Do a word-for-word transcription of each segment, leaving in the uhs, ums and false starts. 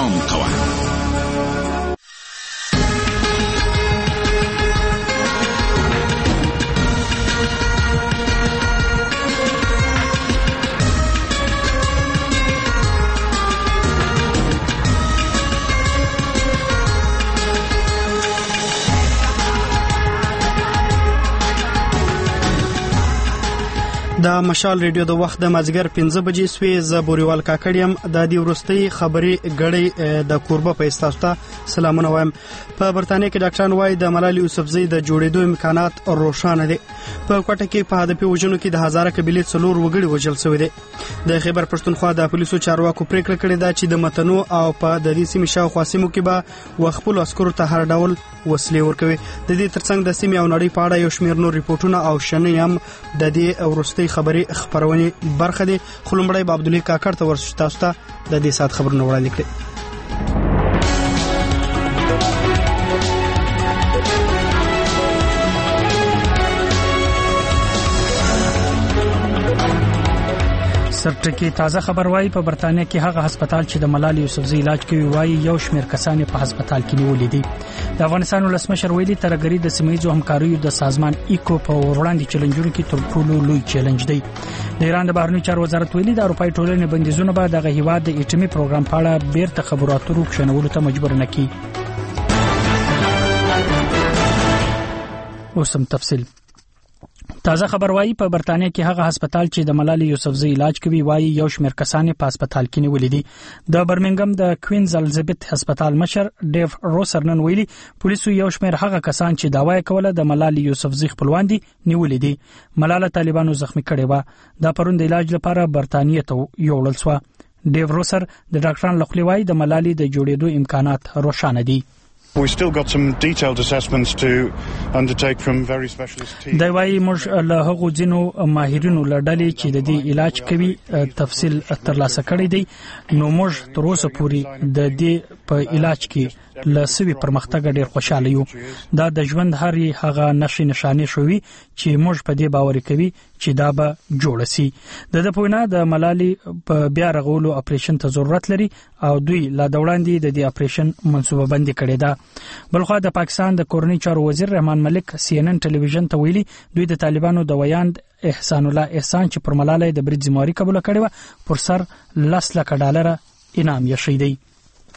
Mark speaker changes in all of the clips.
Speaker 1: پام کوه.
Speaker 2: د مشال ریډیو د وخت د مازیګر پنځه بجې سوې. زه بوریوال کاکړیم. د دې وروستۍ خبري غړي د کوربه په استاستا سلامونه وایم. په برتانیې کې ډاکټران وايي د ملالي یوسفزۍ د جوړېدو امکانات روښانه دي. په کوټه کې په هدفي وژنو کې د هزاره قبيله څلور وګړي وژل شوی دي. د خیبر پښتونخوا د پولیسو چارواکو پریکړه کړې ده چې د متنو او په د دې سیمې شاوخوا سیمو کې به وخپل عسکرو ته هر ډول وسلې ورکوي. د دې ترڅنګ د سیمې او نړۍ په اړه یو شمېر نور ریپورتونه او شننې هم د دې وروستۍ خبري خبرونه برخه دي. خلمړی عبدالله کاکړ ته ورسې تاسو ته د دې سات خبرونه وړاندې کړي. سرټکی تازه خبر وايي په برتانیې کې هغه هسپتال چې د ملالي یوسفزۍ علاج کوي وايي یو شمېر کسان په هسپتال کې نیولې دي. د افغانستان ولسمشر ویلي ترګری د سیمایي همکاریو د سازمان ایکو په وړاندې چیلنجونو کې تر ټولو لوی چیلنج دی. د ایران د بهرنی چارو وزارت ویلي د اروپای ټولنې بندیزونه به د هیواد د ایټمي پروګرام په اړه بیرته خبرو اترو کښنولو ته مجبور نه کړي. اوسم تفصیل. تازه خبر وايي په برتانیې کې هغه هسپتال چې د ملالي یوسفزۍ علاج کوي وايي یو شمېر کسان په هسپتال کې نیولې دي. د برمنګم د کوینز الزبت هسپتال مشر ډیو روسرنن ویلي پولیسو یو شمېر هغه کسان چې داوا کوله د ملالي یوسفزۍ خپلوان دي نیولې دي. ملاله طالبانو زخمی کړي و. دا پروند علاج لپاره برتانیې ته یوړل شو. ډیو روسر د ډاکټرانو لخوا وايي د ملالي د جوړېدو امکانات روښانه دي.
Speaker 3: We still got some detailed assessments to undertake from very specialist teams.
Speaker 2: دا وايي موږ له هغو ځینو ماهرینو لړلې چې د دې علاج کوي تفصیل ترلاسه کړی دی. نو موږ تر اوسه پورې د دې په علاج کې لسوي پرمختګ ډیر خوشاله یو. دا د ژوند هرې هغه نشي نشانه شوی چې موږ په دې باور کوي چې دا به جوړ شي. د د پوینا د ملالي په بیا رغولو اپریشن ته ضرورت لري او دوی لا دوړاندې د دې اپریشن منصوبه بندي کړې ده. بلخو د پاکستان د کورنۍ چارو وزیر رحمان ملک سی ان ان ټلویزیون ته ویلي دوی د طالبانو د ویاند احسان الله احسان چې پر ملالي د برید ذمہواری قبول کړې و پر سر لس لک ډالر انعام یې شې دی.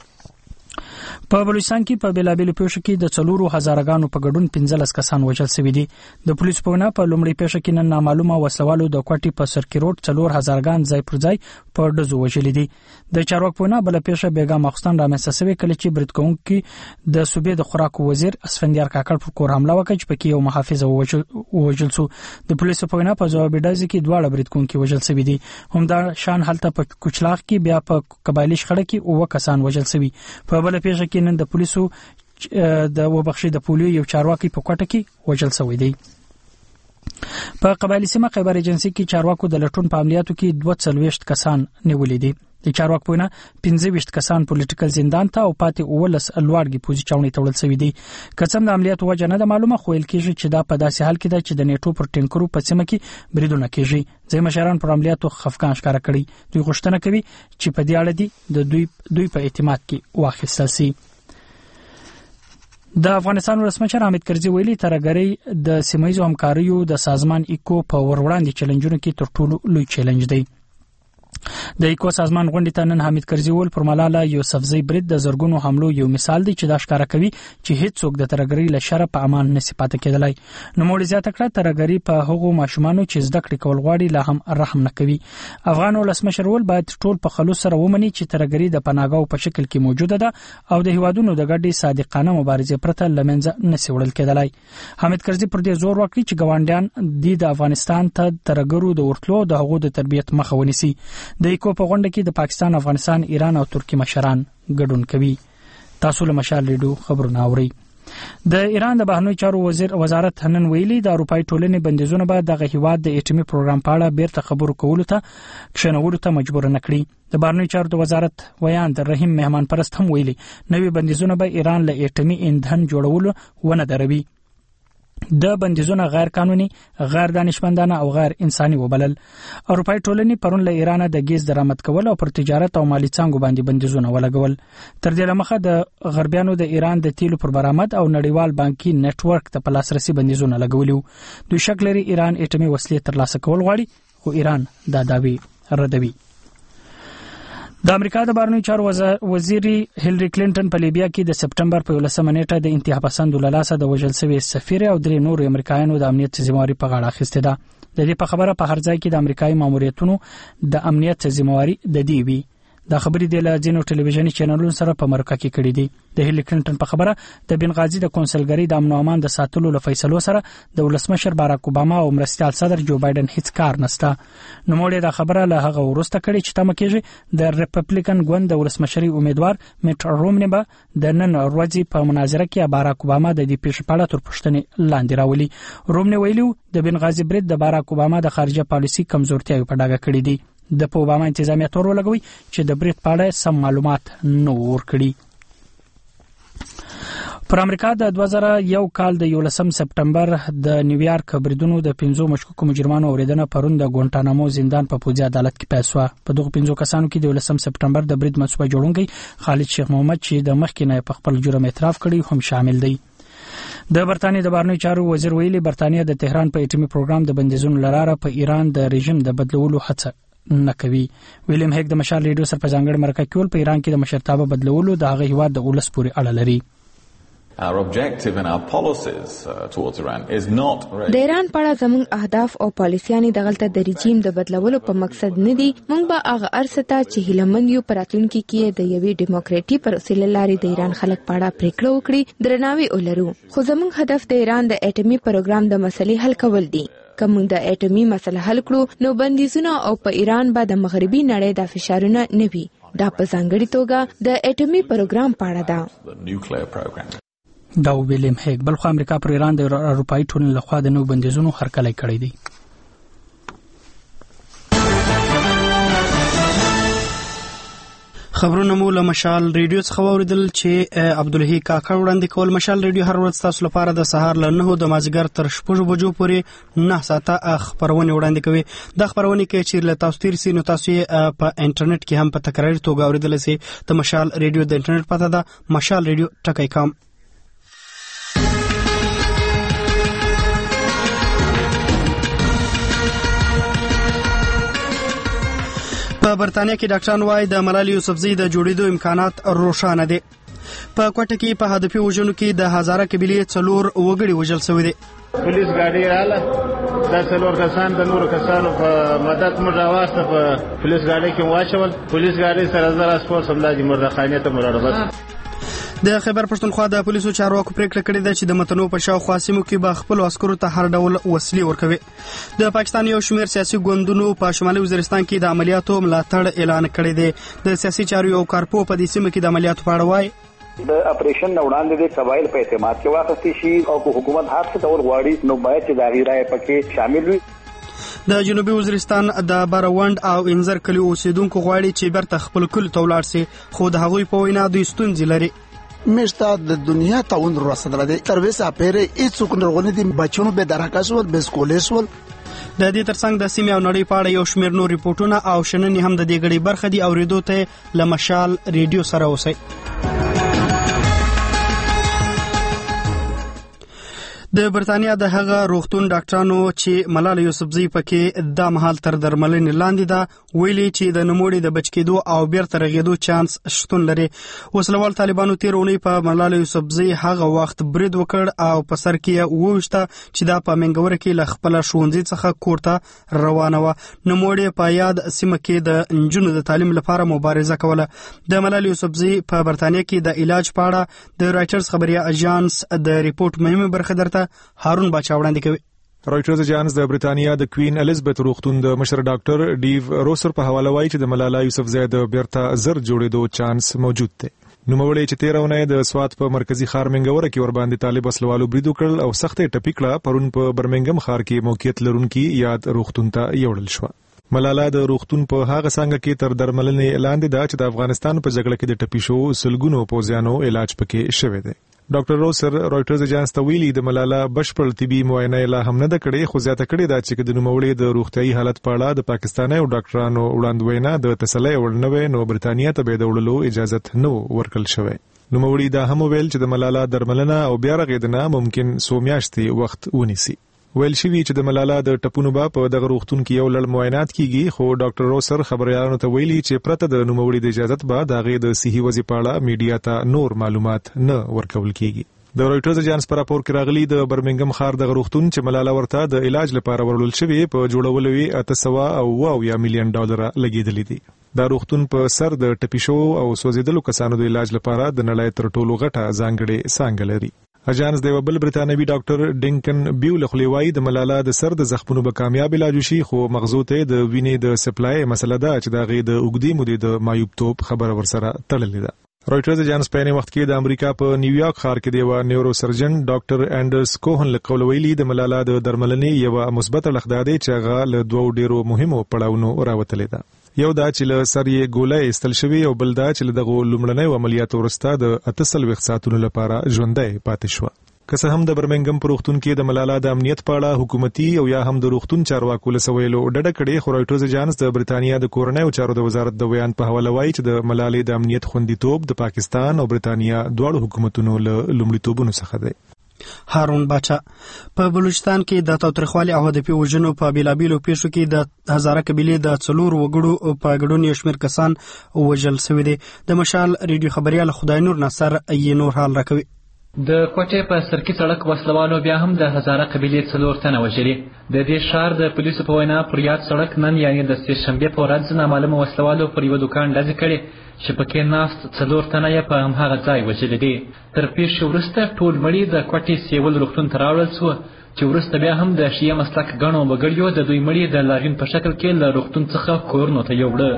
Speaker 2: په بلوچستان کې په بلابل پیښو کې د څلورو هزارګانو په ګډون پنځلس کسان وژل شوي دي. د پولیسو په وینا په لومړۍ پیښه کې نن نامعلومه وسلوالو د کوټې په سرکی روډ څلور هزارګان ځای پر ځای په ډزو وژلي دي. د چارواکو په وینا بل پیښه بیګا ماخستان رامنځته شوې کله چې برید کوونکي د صوبې د خوراک وزیر اسفندیار کاکړ پر کور حمله وکړه چې پکې یو محافظ وژل شو. د پولیسو په وینا په ځواب ډزې کې دواړه برید کوونکي وژل شوي دي. همدا شان هلته په کوچلاغ کې بیا په قبایلی شخړه کې اوه کسان وژل شوي. په بل پیښه کې نن د پولیسو د وبخښي د پولیو یو چارواکي په کوټه کې وژل شوی دی. په قبایلی سیمه خیبر ایجنسی کې چارواکو د لټون په عملیاتو کې دوه څلوېښت کسان نیولې دي. د چارواکو په وینا پنځه ویشت کسان پولیټیکل زندان ته او پاتې اولس لوړګي پوزي چاوني تړل شوی دي. کڅم د عملیاتو وجه نه د معلومه خو ال کېږي چې دا په داسې حال کې ده چې د نیټو پر ټینکرو په سیمه کې بریدونه کېږي. ځای مشران پر عملیاتو خفقان ښکارا کړي. دوی غوښتنه کوي چې په دې اړه دي د دوی دوی په اعتماد کې واخیستل شي. د افغانستان ولسمشر حامد کرزي ویلي ترګری د سیمایي همکاریو د سازمان ایکو په وړاندې چیلنجونو کې تر ټولو لوی چیلنج دی. د ایکو سازمان غونډې ته نن حامد کرزي ول پر ملاله یوسفزۍ برید د زرګونو حملو یو مثال دی چې دا ښکارا کوي چې هیڅوک د ترګری له شر په امان نشي پاتې کېدلای. نو موږ زیاته کړه ترګری په هغو ماشومانو چې زده کړې کول غواړي لا هم رحم نه کوي. افغان ولسمشر ول باید ټول په خلوص سره ومني چې ترګری د پناهګاو په شکل کې موجوده ده او د هیوادونو د ګډې صادقانه مبارزې پرته لمنځه نشي وړل کېدلای. حامد کرزي پر دې زور وکړي چې ګاونډیان د افغانستان ته ترګرو د ورتلو د هغو د تربیت مخه ونیسي. د ایکو په غونډه کې د پاکستان، افغانستان، ایران او ترکی مشران ګډون کوي. تاسو له مشال ریډیو خبرونه اورئ. د ایران د بهرنی چارو وزیر وزارت نن ویلي د اروپای ټولنې بندیزونه به د هیواد د ایټمي پروګرام په اړه بیرته خبرو کولو ته کښنولو ته مجبور نه کړي. د بهرنی چارو د وزارت ویاند رحیم مهمان پرست هم ویلي نوې بندیزونه به ایران له ایټمي ایندھن جوړولو ونه دروي. د بندیزونه غیر قانوني، غیر دانشمندانه او غیر انساني وبلل. اروپای ټولنې پرون له ایران د ګیس درآمد کول او پر تجارت او مالی څانګو باندې بندیزونه ولګول. تر دې لمخه د غربیانو د ایران د تیلو پر برآمد او نړیوال بانکي نت ورک ته په لاسرسي بندیزونه لګولیو. دوی شک لري ایران اټومي وسلې ترلاسه کول غواړي، خو ایران دا دعوی ردوي. د امریکا د بهرنیو چارو وزیر هیلری کلینټن په لیبیا کې د سپټمبر په یولسمه نیټه د انتها پسندو له لاسه د وژل شوي سفیر او درې نورو امریکایانو د امنیت ذمہواری په غاړه اخیستې ده. د دې په خبره په هر ځای کې د امریکایي ماموریتونو د امنیت ذمہواری د دې وی. دا خبرې د لازینو ټلویزیونی چینلونو سره په مرکه کې کړې دي. د هیلری کلینټن په خبره د بنغازي د کونسلګری د امن او امان د ساتلو له فیصلو سره د ولسمشر باراک اوباما او مرستيال صدر جو بایدن هیڅ کار نشته. نو موږ دا خبره له هغه ورسته کړې چې تم کېږي د ریپبلیکن ګوند د ولسمشري امیدوار میټ رومنی به د نن ورځې په مناظره کې باراک اوباما د دې پیښې په اړه تر پوښتنې لاندې راولي. رومنی ویلو د بنغازي برید د باراک اوباما د خارجه پالیسي کمزورتیا په ډاګه کړې دي. د په اوباما انتظامیه تور ولګوي چې د برید په اړه سم معلومات نه ورکړي. پر امریکا د دوه زره یو کال د یولسم سپټمبر د نیویارک بریدونو د پنځو مشکوکو مجرمانو اوریدنه پرون د ګوانټانامو زندان په پوځي عدالت کې پیل شوه. په دغه پنځو کسانو کې د یولسم سپټمبر د برید منصوبه جوړونکی خالد شیخ محمد چې د مخکې نه په خپل جرم اعتراف کړی هم شامل دی. د برتانیې د بهرنیو چارو وزیر ویلي برتانیې د تهران په اټومي پروګرام د بندیزونو لاره په ایران د رژیم د بدلولو هڅه نه کوي. ویلیم هیګ د مشال ریډیو سره په ځانګړي مرکه کې ول په ایران کې د مشرتابه بدلولو د هغه هیواد د ولس پورې اړه لري.
Speaker 1: Our objective in our policies uh, towards Iran is not
Speaker 4: د ایران په اړه زموږ اهداف او پالیسيانې دغلته د رژیم د بدلولو په مقصد نه دي. موږ به هغه ارسته چې هیلمند یو پراتونکو کې د یوې دیموکراتیک پروسې لارې د ایران خلک په اړه پریکړه وکړي درناوی ولرو. خو زموږ هدف د ایران د اټومي پروګرام د مسلې حل کول دي. کوم د اټومي مسله حل کړو نو بندیزونه او په ایران به د مغربي نړۍ د فشارونه نه وي. دا په ځانګړي توګه د اټومي پروګرام په اړه ده.
Speaker 2: دا ویلیم هیګ. بل خو امریکا پر ایران د اروپאי ټولنې لخوا د نو بندیزونو هرکلی کړی دی. خبرونه مو له مشال ریډیو څخه واوریدل چې عبدالهی کاکړ وړاندې کول. مشال ریډیو هر ورځ تاسو لپاره د سهار له نهو د مازیګر تر شپږو بجو پورې نه ساعته خبرونه وړاندې کوي. د خبرونه کې چې له تاسو تیر سي نو تاسو په انټرنیټ کې هم په تکراري توګه اوریدل سي. د مشال ریډیو د انټرنیټ پته ده مشال ریډیو ټکی کام. په برتانیې کې ډاکټران وايي د ملالۍ یوسفزۍ د جوړېدو امکانات روښانه دي. په کوټه کې په هدفي وژنو کې د هزاره قبیلې څلور وګړي وژل شوي دي.
Speaker 5: پولیس ګاډي رااله، دا څلور کسان د نورو کسانو په مدد موږ راواسته په پولیس ګاډي کې واچول. پولیس ګاډي سره زر اسپورس همداسې مردخانې ته مو راوړل.
Speaker 2: د خیبر پښتونخوا د پولیسو چارواکو پریکړه کړې ده چې د متنو په شاوخوا سیمو کې به خپل عسکرو ته هر ډول وسلې ورکوي. د پاکستان یو شمېر سیاسي ګوندونو په شمالي وزیرستان کې د عملیاتو ملاتړ اعلان کړی دی. د سیاسي چارو یو کارپو په دې سیمه کې د عملیاتو په اړه وایي
Speaker 6: د اپریشن نه وړاندې د قبایل په اعتماد کې واخیستل شي او حکومت هر څه ډول غواړي نو باید چې د غیرای پکې شامل وي.
Speaker 2: د جنوبي وزیرستان د باروند او انزر کلی اوسیدونکو غواړي چې برته خپل کلی ته ولاړ شي، خو د هغوی په وینا دوی ستونزې لري.
Speaker 7: میشتا د دنیا تاون رسیدل دي تر وسه پیره هیڅ څوک دي بچونو به درکاس ول به سکولې ول.
Speaker 2: د دې ترڅنګ د سیمې او نړۍ په اړه یو شمېر نور ریپورتونه او شننې هم د دې غړي برخه دي. اوریدو ته له مشال ریډیو سره اوسئ. د برتانیا د هغه روغتون ډاکټرانو چې ملالۍ یوسفزۍ پکې د مهال تر درملنې لاندې ده ویلي چې د نموړي د بچ کېدو او بیرته رغېدو چانس شتون لري. وسلوال طالبانو تیر اونۍ په ملالۍ یوسفزۍ هغه وخت برید وکړ او په سر کې وویشته چې دا په منګوره کې له خپل ښوونځي څخه کور ته روانه وه. نموړي په یاد سیمه کې د نجونو د تعلیم لپاره مبارزه کوله. د ملالۍ یوسفزۍ په برتانیا کې د علاج په اړه د رایټرز خبري اژانس د ریپورت مهمه برخه درته هارون باچا وړاندې کوي.
Speaker 8: رایټرز اژانس د برتانیا د کوین الیزابت روغتون د مشر ډاکټر ډیو روسر په حواله وایي چې د ملالۍ یوسفزۍ د بیرته زر جوړېدو چانس موجود دی. نوموړی چې تیر اونۍ د سوات په مرکزی ښار منګوره کې ور باندې طالب اسلوالو برید وکړ او سختې ټپي کړه پرون په برمنګم ښار کې موقعیت لرونکي یاد روغتون ته یوړل شو. ملاله د روغتون په هغه څنګه کې تر درملنې لاندې ده چې د افغانستان په جګړه کې د ټپي شو سلګونو پوځیانو علاج پکې شوی دی. ډاکټر روسر رويټرز اجانس ته ویلي د ملاله بشپړ طبي معاینه لا هم نه د کړې، خو زیاته کړې دا چې د نوموړي د روغتيایي حالت په اړه د پاکستاني او ډاکټرانو وړاندوینه د تسلی وړنوي نو برتانیا ته به د وړلو اجازه نه ورکړل شوې. نوموړي دا هم ویل چې د ملاله درملنه او بیا رغیدنه ممکن څو میاشتې وخت ونیسي. ویل شوی چې د ملاله د ټپونو به په دغه روغتون کې یو لړ معاینات کیږي، خو ډاکټر روسر خبريالانو ته ویلي چې پرته د نوموړي د اجازه به د غي د صحي وضعیت په اړه میډیا ته نور معلومات نه ورکول کیږي. د رويټرز اجانس پر راپور کې راغلي د برمنګم ښار د روغتون چې ملاله ورته د علاج لپاره ورول شوی په جوړولو یې اته سوه او یا میلیون ډالر لګیدلې دي. دا روغتون په سر د ټپي شو او سوځیدلو کسانو د علاج لپاره د نړۍ تر ټولو غټه ځانګړې څانګه لري. اجانس د بل برتانوي ډاکټر ډینکن بیول خلیوای د ملاله د سر د زخمونو به کامیاب علاج شي، خو مغزو ته د وینې د سپلای مسله ده چې دا غي د اوګدي مودې د مایوبتوب خبره ورسره تړلې ده. رويټرز اجانس په وخت کې د امریکا په نیویارک ښار کې د یو نیورو سرجن ډاکټر انډرس کوهن له قول ویلي د ملاله د درملنې یو مثبت لخدادي چې هغه له دوه ډیرو مهمو پړاوونو راوتلې ده. یو دا چې له سر یې ګولۍ استل شوی او بل دا چې دغه لومړنۍ عملیاتو وروسته د اته سلويخ ساعتونو لپاره ژوندۍ پاتې شو. که څه هم د برمنګم په روغتون کې د ملاله د امنیت په اړه حکومتي او یا هم د روغتون چارواکو له سویلو ډډه کړې، خو رويټرز اجانس د برتانیا د کورنۍ چارو د وزارت د بیان په حواله وایي چې د ملالې د امنیت خوندیتوب د پاکستان او برتانیا دواړو حکومتونو له لومړیتوبونو څخه دی.
Speaker 9: هارون باچا په بلوچستان کې د تاوتریخوالي او هدفي وژنو په بیلابیلو پیښو کې د هزاره قبیلې د څلور وګړو په ګډون یو شمېر کسان وژل شوي دي. د مشال ریډیو خبريال خدای نور نصر یې نور حال راکوي.
Speaker 10: د کوټې په سرکی سړک وسلوالو بیا هم د هزاره قبیلې څلور تنه وژلي. د دې ښار د پولیسو په وینا پر یاد سړک نن یعنی د سې شنبې په ورځ نامعلومه وسلوالو پر یو دوکان ډزې کړې چې پکې ناست څلور تنه یې په همهغه ځای وژلي دي. تر پیښې وروسته ټول مړي د کوټې سیول روغتون ته راوړل شوه چې وروسته بیا هم د شیعه مسلک ګڼو وګړیو د دوی مړي د لاریون په شکل کې له روغتون څخه کورونو ته یوړه.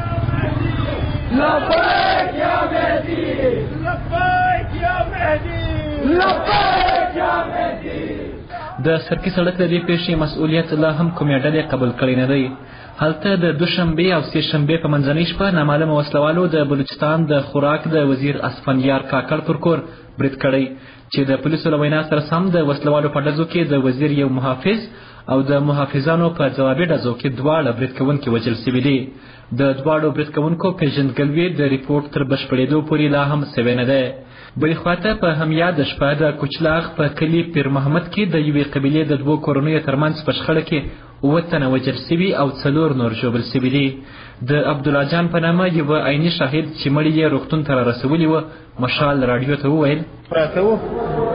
Speaker 10: لبیک یا مهدي، لبیک یا مهدي، لبیک یا مهدي. د سرکی سړک د دې پیښې مسؤلیت لا هم کومې ډلې قبول کړی نه دی. هلته د دوشنبې او سې شنبې په منځنۍ شپه نامعلومه وسلوالو د بلوچستان د خوراک د وزیر اسفندیار کاکړ پر کور برید کړی چې د پولیسو له وینا سره سم د وسلوالو په ډزو کې د وزیر یو محافظ او د محافظانو په ځوابي ډزو کې دواړه برید کوونکي وژل شوي دي. د دواړو برید کوونکو پیژندګلوي د ریپورټ تر بشپړېدو پورې لا هم سوې نه ده. بلې خواته په همیاده شپه د کوچلاغ په کلي پیر محمد کې د یوې قبیلې د دوو کورنیو ترمنځ په شخړه کې اووه تنه وژل شوي او څلور نور ژوبل شوي دي. د عبدالله جان په نامه یوه عیني شاهد چې مړي یې روغتون ته رارسولي وه مشال راډیو ته وویل
Speaker 5: پراته وو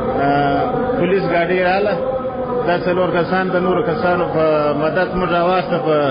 Speaker 5: پولیس ګاډي راغله، دا څلور کسان د نورو کسانو په مدد موږ راواخته په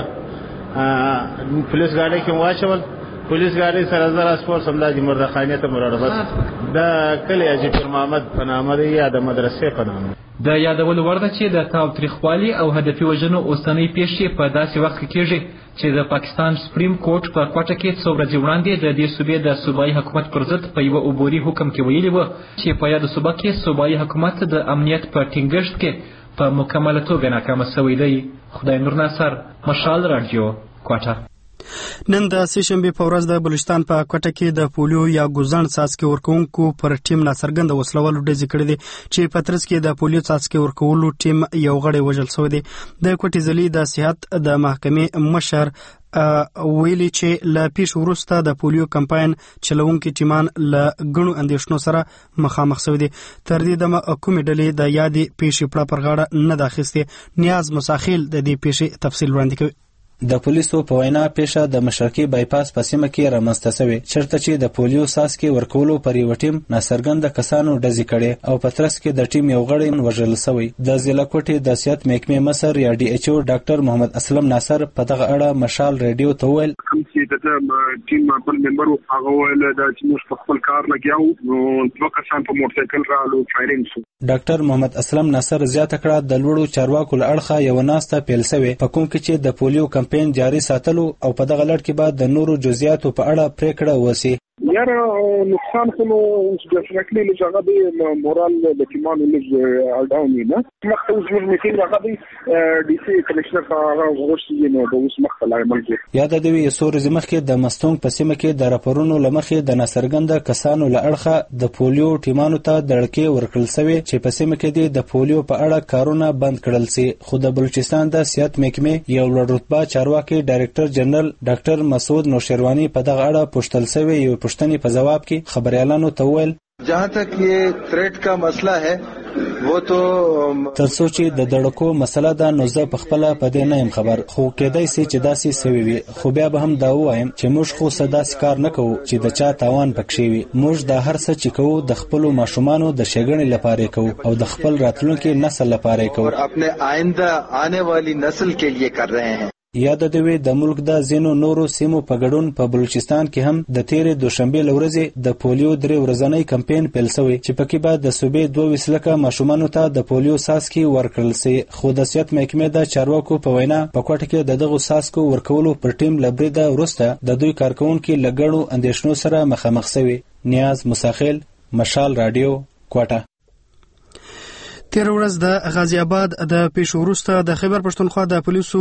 Speaker 5: پولیس ګاډي کې واچول. پولیس ګاډي سره زر اسپورس همدا د مردخانې ته مراړه بس د کلی اجي پیر محمد په نامه دی یا د مدرسې په نامه.
Speaker 10: د یادولو وړ ده چې د تاوتریخوالي او هدفي وژنو اوسنۍ پیښې په داسې وخت کې کېږي چې د پاکستان سپریم کورټ په کوټه کې څو ورځې وړاندې د دې صوبې د صوبایي حکومت پر ضد په یوه عبوري حکم کې ویلي وه چې په یاده صوبه کې صوبایي حکومت د امنیت په ټینګښت کې په مکمله توګه ناکامه شوی دی. خدای نور ناصر، مشال راډیو، کوټه.
Speaker 9: نن د سې شنبې په ورځ د بلوچستان په کوټه کې د پولیو یا ګوزڼ څاڅکي ورکوونکو پر ټیم ناڅرګنده وسلوالو ډزې کړې دي چې په ترڅ کې د پولیو څاڅکي ورکولو ټیم یو غړی وژل شوی دی. د کوټې ضلعي د صحت د محکمې مشر ویلي چې له پیښې وروسته د پولیو کمپاین چلوونکي ټیمان له ګڼو اندېښنو سره مخامخ شوي دي. تر دې دمه کومې ډلې د یادې پیښې پړه پر غاړه نه ده اخیستې. نیاز مساخیل د دې پیښې تفصیل وړاندې کوي.
Speaker 11: د پولیسو په وینا پیښه د مشرقي بایپاس په سیمه کې رامنځته شوې چېرته چې د پولیو څاڅکي ورکولو پر یوه ټیم ناڅرګنده کسانو ډزې کړې او په ترڅ کې د ټیم یو غړی وژل شوی. د ضلع کوټې د صحت محکمې مشر یا ډي ایچ او ډاکټر محمد اسلم ناصر په دغه اړه مشال ریډیو ته وویل
Speaker 12: کوم چې د ټیم بل ممبر هغه ویل دا چې موږ په خپل کار لګیاو نو دوه کسان په موټرسایکل رالو فایرینګ شو.
Speaker 11: ډاکټر محمد اسلم ناصر زیاته کړه د لوړو چارواکو له اړخه یوه ناسته پیل شوې په کوم کې چې د پولیو کمپاین جاري ساتلو او په دغه لړ کې بعد د نورو جزئیاتو په اړه پریکړه وشي.
Speaker 12: یاره نقصان خو نو ډیفینټلی لږه د مورال د ټیمانو لږ ډاون نه مخته اوس موږ میټینګ راغلی ډي سي کمشنر هغه غوښتي نو د اوس مخته لایمل کې
Speaker 11: یاد دی یو څو ورځې مخکې د مستونګ په سیمه کې د راپورونو لمخې د ناڅرګنده کسانو له اړخه د پولیو ټیمانو ته دړکې ورکړل شوې چې په سیمه کې د پولیو په اړه کارونه بند کړل سي خو د بلوچستان د صحت محکمې یو لوړ رتبه چارواکي ډایرکټر جنرال ډاکټر مسعود نوشیروانی په دغه اړه پوښتل شوی یو پوښتنې په جواب کې خبريالانو ته وویل
Speaker 13: जहाँ तक ये थ्रेट का मसला है वो तो
Speaker 11: ترڅو چې د دړکو مسله ده نو زه په خپل په دې نه يم خبر خو کېدای سي چې داسې سوي وي خو بیا به هم دا وایم چې موږ خو صداسي کار نه کوو چې د چا تاوان پکښې وي موږ د هر څه چې کوو د خپل ماشومانو د شګړې لپاره کوو او د خپل راتلونکي نسل لپاره کوو
Speaker 13: اور خپل آینده آنے والی نسل کے لیے کر رہے ہیں
Speaker 11: یاد دوی د ملک د زینو نورو سیمو په ګډون په بلوچستان کې هم د تیرې دوشنبه لورځې د پولیو درې ورځنی کمپاین پیل شوی چې پکې بعد د صوبې دوه وسلکه ماشومانو ته د پولیو ساسکي ورکړل سي خو د صحت محکمې د چارواکو په وینا په کوټه کې د دغه ساسکو ورکولو پر ټیم لبریده ورسته د دوی کارکونکو لګړو اندیشنو سره مخامخ شوی نیاز مساخیل مشال رادیو کوټه
Speaker 9: تیر ورځ د غازی آباد د پیښو وروسته د خیبر پښتونخوا د پولیسو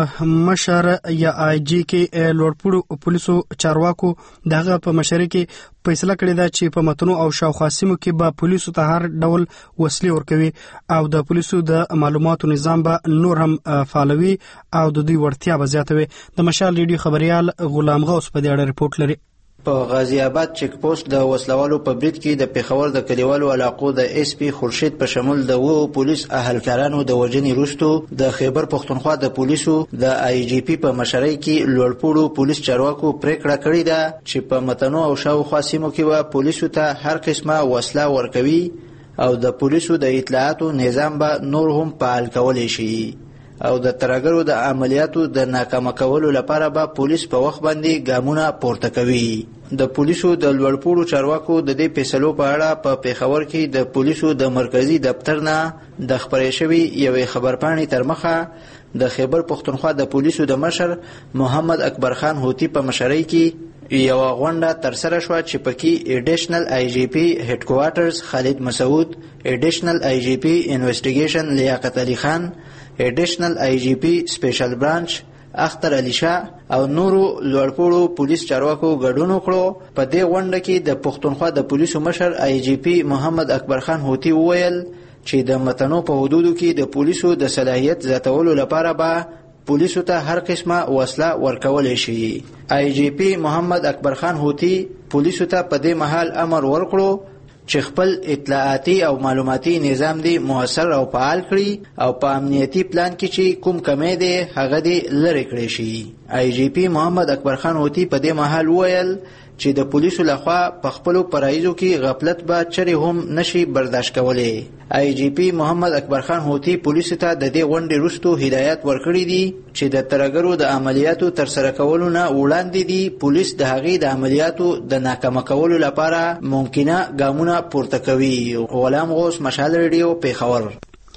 Speaker 9: مشر یا آی جی کې لوړپوړو پولیسو چارواکو دغه په مشرۍ کې فیصله کړې ده چې په متنو او شاوخوا سیمو کې به پولیسو ته هر ډول وسلې ورکوي او د پولیسو د معلوماتو نظام به نور هم فعالوي او د دوی وړتیا به زیاتوي د مشال ریډیو خبريال غلام غوث په دې اړه ریپورت لري
Speaker 14: په غازی آباد چیک پوسټ د وسلوالو په برید کې د پیښور د کلیوالو علاقو د ایس پی خورشید په شمول د وو پولیس اهلکارانو د وجنې وروسته د خیبر پښتونخوا د پولیسو د آی جی پی په مشرۍ کې لوړپوړو پولیس چارواکو پریکړه کړې ده چې په متنو او شاوخوا سیمو کې به پولیسو ته هر قسمه وسله ورکوي او د پولیسو د اطلاعاتو نظام به نور هم فعال کولی شي او د ترګرو د عملیاتو د ناکامه کولو لپاره به پولیس په وخت باندې ګامونه پورته کوي د پولیسو د لوړپوړو چارواکو د دې فیصلو په اړه په پیښور کې د پولیسو د مرکزی دفتر نه د خبرې شوی یوې خبرپاڼې تر مخه د خیبر پښتونخوا د پولیسو د مشر محمد اکبر خان هوتی په مشرۍ کې یو غونډه تر سره شو چې پکې اډیشنل آی جی پی هډ کوارټرز خالد مسعود اډیشنل آی جی پی انویسټیګیشن لیاقت علي خان اډیشنل آی جی پی سپیشل برانچ اختر علی شاه او نورو لوړپوړو پولیس چارواکو ګډون وکړو په دې غونډه کې د پښتونخوا د پولیسو مشر آی جی پی محمد اکبر خان هوتی وویل چې د متنو په حدودو کې د پولیسو د صلاحیت زیاتولو لپاره به پولیسو ته هر قسمه وسله ورکولای شي آی جی پی محمد اکبر خان هوتی پولیسو ته په دې مهال امر ورکړو چې خپل اطلاعاتي او معلوماتي نظام دی موثر او فعال کړي او په امنیتي پلان کې چې کوم کمی دی هغه دی لرې کړی شي آی جی پی محمد اکبر خان هوتی په دې مهال وویل چې د پولیسو لخوا په خپل پرایزو کې غفلت به چره هم نشي برداشت کولی آی جی پی محمد اکبر خان هوتی پولیسو ته د دې غونډې وروسته هدایت ورکړي دي چې د ترګرو د عملیاتو تر سره کولو نه وړاندې دي پولیس د هغې د عملیاتو د ناکامه کولو لپاره ممکنه ګامونه پورته کوي غلام غوث مشال ریډیو پیښور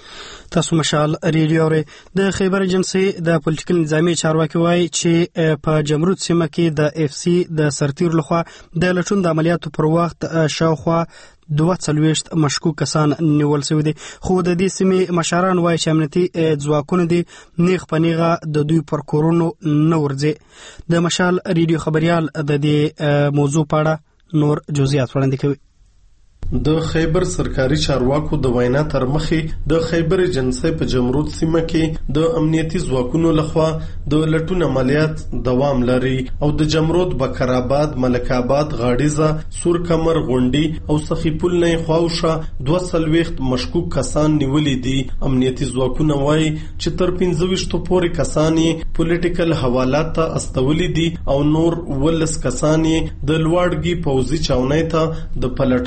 Speaker 9: تاسو مشال ریډیو ری د خیبر ایجنسی د پولیټیکل نظامی چارواکي وایي چې په جمرود سیمه کې د اف سی د سرتیر لخوا د لټون د عملیاتو پر وخت شاوخوا دوه څلوېښت مشکوک کسان نیول شوي دي خو د دې سیمې مشران وایي چې امنیتي ځواکونه دي نیغ په نیغه د دوی پر کورونو نه ورځي د مشال ریډیو خبريال د دې موضوع په اړه نور جزئیات وړاندې کوي
Speaker 15: د خیبر سرکاري چارواکو د وینا تر مخې د خیبر ایجنسی په جمرود سیمه کې د امنیتي ځواکونو لخوا د لټون عملیات دوام لري او د جمرود بکر آباد ملک آباد غاړیزه سور کمر غونډي او سخیپول نه خواوشه دوه څلوېښت مشکوک کسان نیولې دي امنیتي ځواکونه وایي چې تر پنځه ویشتو پورې کسان یې پولیټیکل حوالات ته استولې دي او نور ولس کسان یې د لوړګي پوځي چاونۍ ته د پلټنو د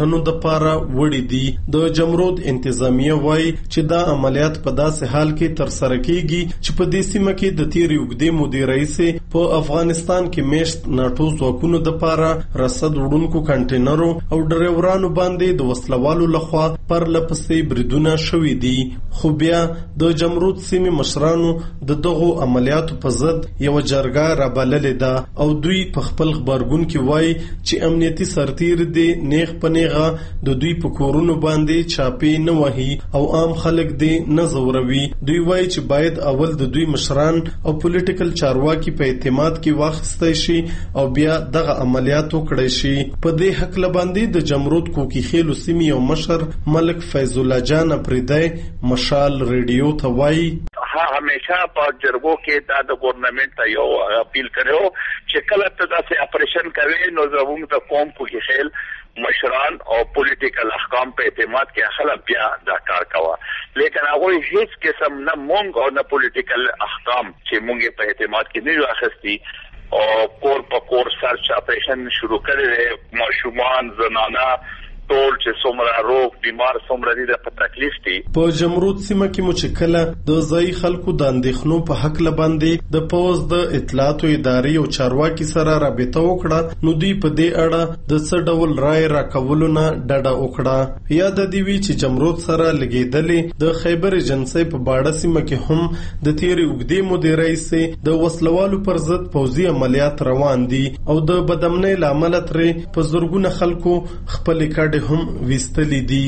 Speaker 15: لپاره وړي دي. د جمرود انتظامیه وایي چې دا عملیات په داسې حال کې ترسره کیږي چې په دې سیمه کې د تیرې اوږدې مودې راهیسې په افغانستان کې میشت ناټو ځواکونو دپاره رسد وړونکو کنټینرو او ډریورانو باندې د وسلوالو لخوا پرله پسې بریدونه شوي دي. خو بیا د جمرود سیمې مشرانو د دغو عملیاتو په ضد یوه جرګه رابللې ده او دوی په خپل غبرګون کې وایي چې امنیتي سرتیر دي نیغ په نیغه د دوی په کورونو باندې چاپې نه وهي او عام خلک دي نه ځوروي. دوی وایي چې باید اول د دوی مشران او پولیټیکل چارواکي په اعتماد کې واخیستی شي او بیا دغه عملیات وکړی شي. په دې هکله باندې د جمرود کوکي خیلو سیمې یو مشر ملک فیض الله جان اپریدی مشال ریډیو ته وایي
Speaker 16: ها همیشه په جرګو کې دا د ګورنمنت ته یو اپیل کړو چې کله ته داسې اپریشن کوي نو زموږ د قوم کوکي خیل مشران او پولیټیکل احکام په اعتماد کې خلک بیا دا کار کوه. لیکن هغوی هیڅ قسم نه مونږ او نه پولیټیکل احکام چې مونږ په اعتماد کې نه یو اخیستي او کور په کور سرچ اپریشن شروع کړی دی. ماشومان زنانه ټول چې څومره روغ بیمار څومره دي د تکلیف دي. په
Speaker 15: جمرود سیمه کې مو چې کله د ځای خلکو د اندېښنو په هکله باندې د پوز د اطلاعاتو ادارې او چارواکي سره رابطه وکړه نو دوی په دې اړه د څه ډول رای راکولو نه ډډه وکړه. یاد دې وي چې جمرود سره لګېدلې د خیبر ایجنسۍ په باړه سیمه کې هم د تیرې اوږدې مودې راهیسې د وسلوالو پر ضد پوځي عملیات روان دي او د بدامنۍ له امله ترې په زرګونه خلکو خپلې کډې هم ویستلی دي.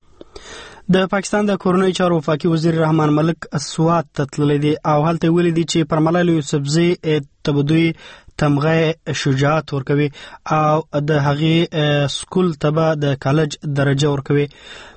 Speaker 9: د پاکستان د کورنۍ چارو وفاقي وزیر رحمان ملک سوات ته تللی دی او هلته ویلي دي چې پر ملالۍ یوسفزۍ ته به دوی تمغه شجاعت ورکوي او د هغې سکول ته به د کالج درجه ورکوي.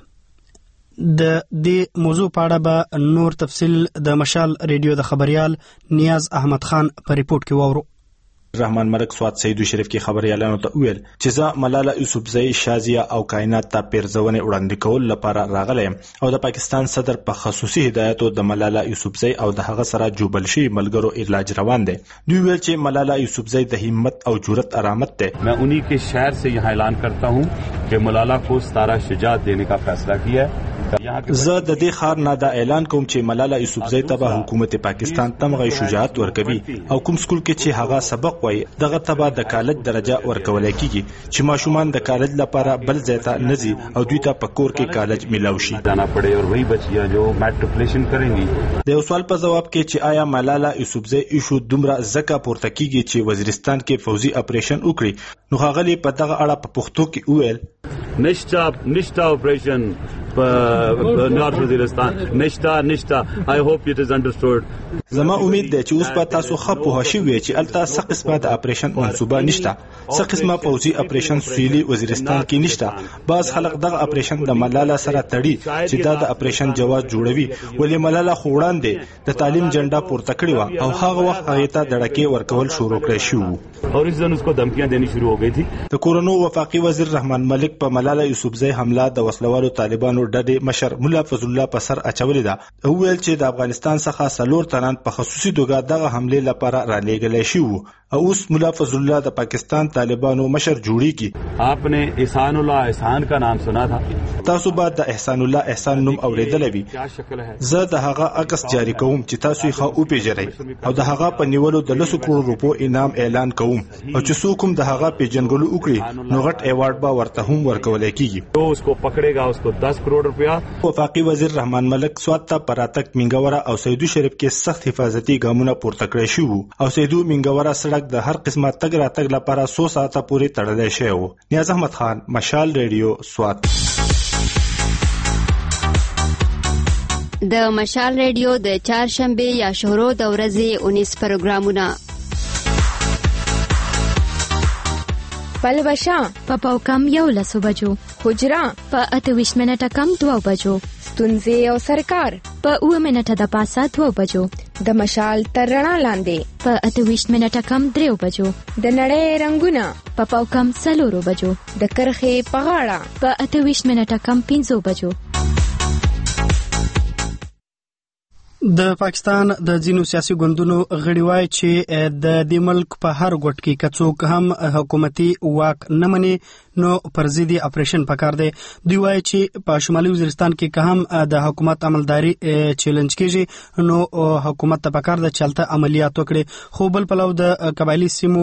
Speaker 9: د دې موضوع په اړه به نور تفصیل د مشال ریډیو د خبریال نیاز احمد خان په ریپورت کې واورو.
Speaker 17: رحمان ملک سوات سیدو شریف کې خبريالانو ته ویل چې زه ملاله یوسفزۍ شازیه او کائنات ته پیرزونې وړاندې کول لپاره راغلی او د پاکستان صدر په خصوصي هدایتو د ملاله یوسفزۍ او د هغه سره جوبل شي ملګرو علاج روان دی. دوی ویل چې ملاله یوسفزۍ د همت او جرأت علامت ده.
Speaker 18: मैं उन्हीं के शहर से यहाँ ऐलान करता हूँ कि मलाला को सतारा शुजात देने का फैसला किया है.
Speaker 17: زه د دې خار نه دا اعلان کوم چې ملاله یوسفزۍ ته به حکومت پاکستان تمغه شجاعت ورکوي او کوم سکول کې چې هغه سبق وایي دغه ته به د کالج درجه ورکول کیږي چې ماشومان د کالج لپاره بل ځای ته نه ځي او دوی ته په کور کې کالج ملاوي شي.
Speaker 18: جانا پڑے اور وہی بچیاں جو میټریکولیشن کریں گی.
Speaker 17: د یو سوال په جواب کې چې آیا ملاله یوسفزۍ ایشو دومره زکه پورته کیږي چې وزیرستان کې فوزي اپریشن وکړي نو هغه په دغه اړه په پښتو کې وویل
Speaker 18: نشتا نشتا اپریشن په نارت وزیرستان نشتا نشتا آی هوپ اٹ از انډرسټوډ.
Speaker 17: زما امید ده چې اوس په تاسو خپ په هشي وي چې التا څه قسمه د اپریشن منصوبه نشته څه قسمه فوزي اپریشن سویلي وزیرستان کې نشته. بعض خلک دغه اپریشن د ملاله سره تړي چې دا د اپریشن جواز جوړوي ولې ملاله خوړان دي د تعلیم جنډا پورته کړی و او هغه وخت هغه ته دړکې ورکول شروع کړی شو
Speaker 18: اور اس دن اس کو دھمکیاں دینی شروع ہو گئی تھی.
Speaker 17: د کورونو وفاقي وزیر رحمان ملک په ملاله یوسفزۍ حمله د وسلوالو طالبانو ډډې مشر مولا فضل الله په سر اچولې ده. ویل چې د افغانستان څخه سلور تنان په خصوصي توګه دغه حمله لپاره را لېږل شي او اوس مولا فضل الله د پاکستان طالبانو مشر جوړیږي.
Speaker 18: آپ نے احسان الله احسان کا نام سنا تھا.
Speaker 17: تاسو به د احسان الله احسان نوم اوریدلی وي. زه د هغه عکس جاری کوم چې تاسو یې ښه وپېژنئ او د هغه په نیولو د لسو کروڑو روپو انعام اعلان کوم او چې څوک هم د هغه پیژنګلو وکړي نو غټ ایوارډ به ورته هم ورکولی کیږي.
Speaker 18: تو اس کو پکڑے گا اس کو دس کروڑ روپیہ.
Speaker 17: وفاقي وزیر رحمان ملک سوات ته پراتک منګوره او سیدو شریف کې سخت حفاظتي ګامونه پورته کړی شو او سیدو منګوره سړک د هر قسمه تګ راتګ لپاره څو ساعته پورې تړلی شوی و. نیاز احمد خان مشال ریډیو سوات.
Speaker 19: د مشال ریډیو د چهارشنبه یا شهرو د ورځې اونیس پروګرامونه
Speaker 4: پلوشا
Speaker 20: په پاوکم یو لسو بجو،
Speaker 4: حجرا
Speaker 20: په اته ویشت منټه کم دوه بجو،
Speaker 4: ستونزې او سرکار
Speaker 20: په اوه منټه د پاسه دوه بجو،
Speaker 4: د مشال تر رڼا لاندې
Speaker 20: په اته ویشت منټه کم دریو بجو،
Speaker 4: د نړۍ رنگونه
Speaker 20: په پاوکم څلورو بجو،
Speaker 4: د کرښې په غاړه
Speaker 20: په اته ویشت منټه کم پنځو بجو.
Speaker 9: د پاکستان د ځینو سیاسي ګوندونو غړي وایي چې د دې ملک په هر ګوټ کې که څوک هم حکومتي واک نه مني نو پر ضد اپریشن پکار دی. دوی وایي چې په شمالي وزیرستان کې که هم د حکومت عملداري چیلنج کیږي نو حکومت ته پکار د چلته عملیات وکړي. خو بل پلو د قبایلی سیمو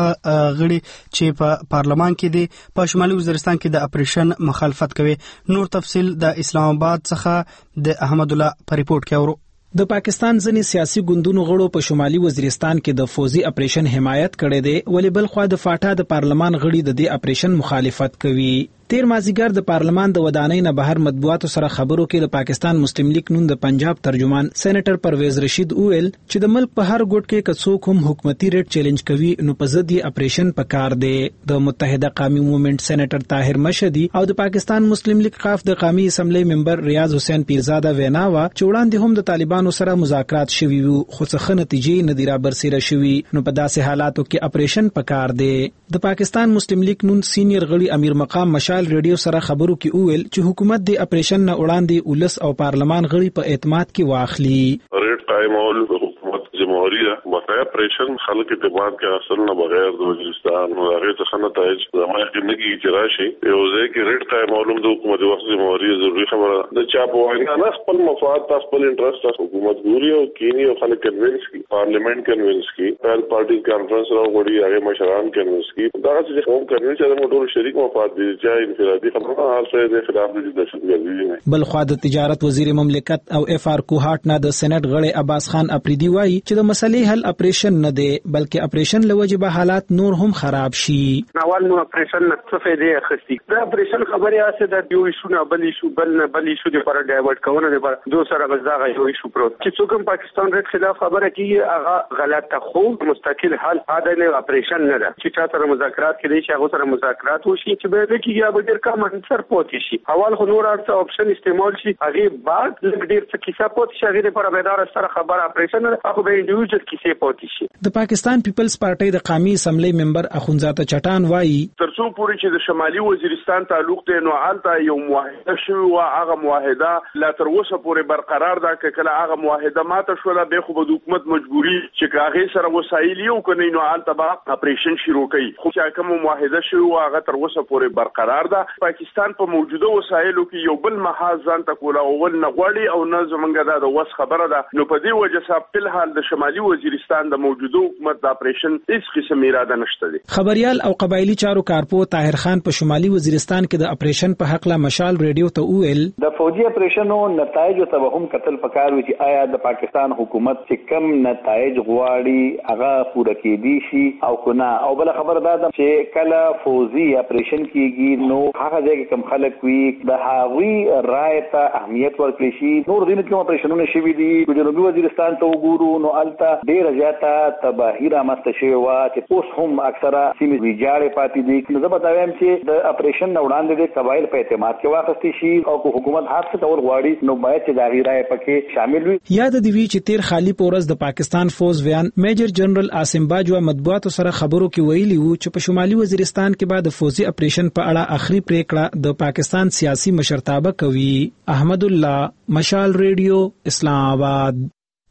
Speaker 9: غړي چې په پارلمان کې دي په شمالي وزیرستان کې د اپریشن مخالفت کوي. نور تفصیل د اسلام آباد څخه د احمد الله په ریپورت کې اورو.
Speaker 21: د پاکستان ځینې سیاسي ګوندونو غړو په شمالي وزیرستان کې د فوزي اپریشن حمایت کړی دی، ولې بل خوا د فاټا د پارلمان غړي د دې اپریشن مخالفت کوي. تیر مازیګر د پارلمان د ودانۍ نه بهر مطبوعاتو سره خبرو کې د پاکستان مسلم لیگ نون د پنجاب ترجمان سېنیټر پرویز رشید وویل چې د ملک په هر ګوټ کې که څوک هم حکومتي ریټ چیلنج کوي نو په ضد یې اپریشن پکار دی. د متحده قومي موومېنټ سېنیټر طاهر مشهدي او د پاکستان مسلم لیگ خاف د قومي اسمبلی ممبر ریاض حسین پیرزاده وینا وا چې وړاندې هم د طالبانو سره مذاکرات شوي وو خو څه نتیجې نه دی رابرسېره شوي، نو په داسې حالاتو کې اپریشن پکار دی. د پاکستان مسلم لیگ نون سینیئر غړي امیر مقام مشال ریډیو سره خبرو کې وویل چې حکومت د اپریشن نه وړاندې ولس او پارلمان غړي په اعتماد کې واخلي.
Speaker 22: ریټ قائم اول حکومت جمهوریه مطلب اپریشن خلک اعتماد کې اصل نه بغیر د وزیرستان او هغه څخه نتایج زموږ کې نه کیږي راشي. یو ځکه کې ریټ قائم اولم د حکومت وخت جمهوریه ضروري خبره د چا په وینا نه خپل مفاد تاسو خپل انټرست حکومت ګوري او کینی او خلک کنوینس کی پارلیمنت کنوینس کی پال پارټي کانفرنس راو غړي هغه مشران کنوینس کی دا چې قوم کنوینس د موټر شریک مفاد دي چې انفرادي خبره حاصله ده خلاف د دهشتګردي نه.
Speaker 21: بل خو د تجارت وزیر مملکت او اف ار کوهات نه د سېنات غړي عباس خان افریدي وایي چې د مسلې حل اپریشن نه دی بلکې اپریشن لوجبه حالات نور هم خراب شي.
Speaker 23: اول نو اپریشن نه څه فائدې اخستي دا اپریشن خبره اسه د یو ایشو نه بل ایشو بل نه بل ایشو د پر ډایورټ کونه د پر دو سره غزاغه یو ایشو پرو چې څوک پاکستان رټ خلاف خبره کوي هغه غلطه خو مستقل حل اده نه اپریشن نه ده چې چا سره مذاکرات کړي چې هغه سره مذاکرات وشي چې به کې یا به ډیر کم انصر پوتې شي. اول خو نور ارڅ اپشن استعمال شي هغه بعد لږ ډیر څه کیسه پوتې شي هغه پر بیدار سره خبره اپریشن هغه به انډیویډوال کیسه پوتې شي.
Speaker 21: د پاکستان پیپلز پارټي د قومي اسمبلی ممبر اخونزاده چټان وایي
Speaker 24: ترڅو پورې چې د شمالي وزیرستان تعلق ته نو حالته یو معاهده شوی او هغه معاهده لا تر اوسه پورې برقرار ده ک کله هغه معاهده ماته شوله به خو د حکومت مجبوری چې هغه سره وسایل یو کني نو حالته به اپریشن شروع کوي خو چې کوم معاهده شوی او هغه تر اوسه پورې برقرار ده. پاکستان په موجوده وسایلو کې یو بل محاذ ځان ته کوله او ول نه غوړي او نه زمونږ د وس خبره ده نو په دې وجه صاحب په حال د شمالي وزیرستان د موجوده حکومت د اپریشن هیڅ قسم اراده نشته دي.
Speaker 21: خبريال او قبایلی چارو کارپو طاهر خان په شمالي وزیرستان کې د اپریشن په حق لا مشال ریډیو ته وویل
Speaker 6: د فوجي اپریشنو نتایج ته هم قتل پکار وي چې آیا د پاکستان حکومت چې کم نتایج غواړي هغه پوره کېدی شي او کنه او بل خبر دا چې کله فوجي اپریشن کیږي نو هغه ځای کوم خلک وي د هغوی رائے ته اهمیت ورکړي شي. نور دین کوم اپریشنونه شوي دي په جنوبي وزیرستان ته وګورو نو الته ډېر زیاته تباهي رامنځته شوې وه چې اوس هم اکثره سیمې ویجاړې پاتې دي. نو زه به دا وایم چې د اپریشن نه وړاندې د قبایل په اعتماد کې واخیستې شي او که حکومت هر څه کول غواړي نو باید چې د هغې رایې پکې شامل وي.
Speaker 21: یاد دې وي چې تیر خالي په ورځ د پاکستان فوز ویان میجر جنرال عاصم باجوه مطبوعاتو سره خبرو کې ویلي وو چې په شمالي وزیرستان کې بعد فوزي اپریشن په اړه اخري پریکړه د پاکستان سیاسي مشرتابه کوي. احمد الله مشال ریډیو اسلام آباد.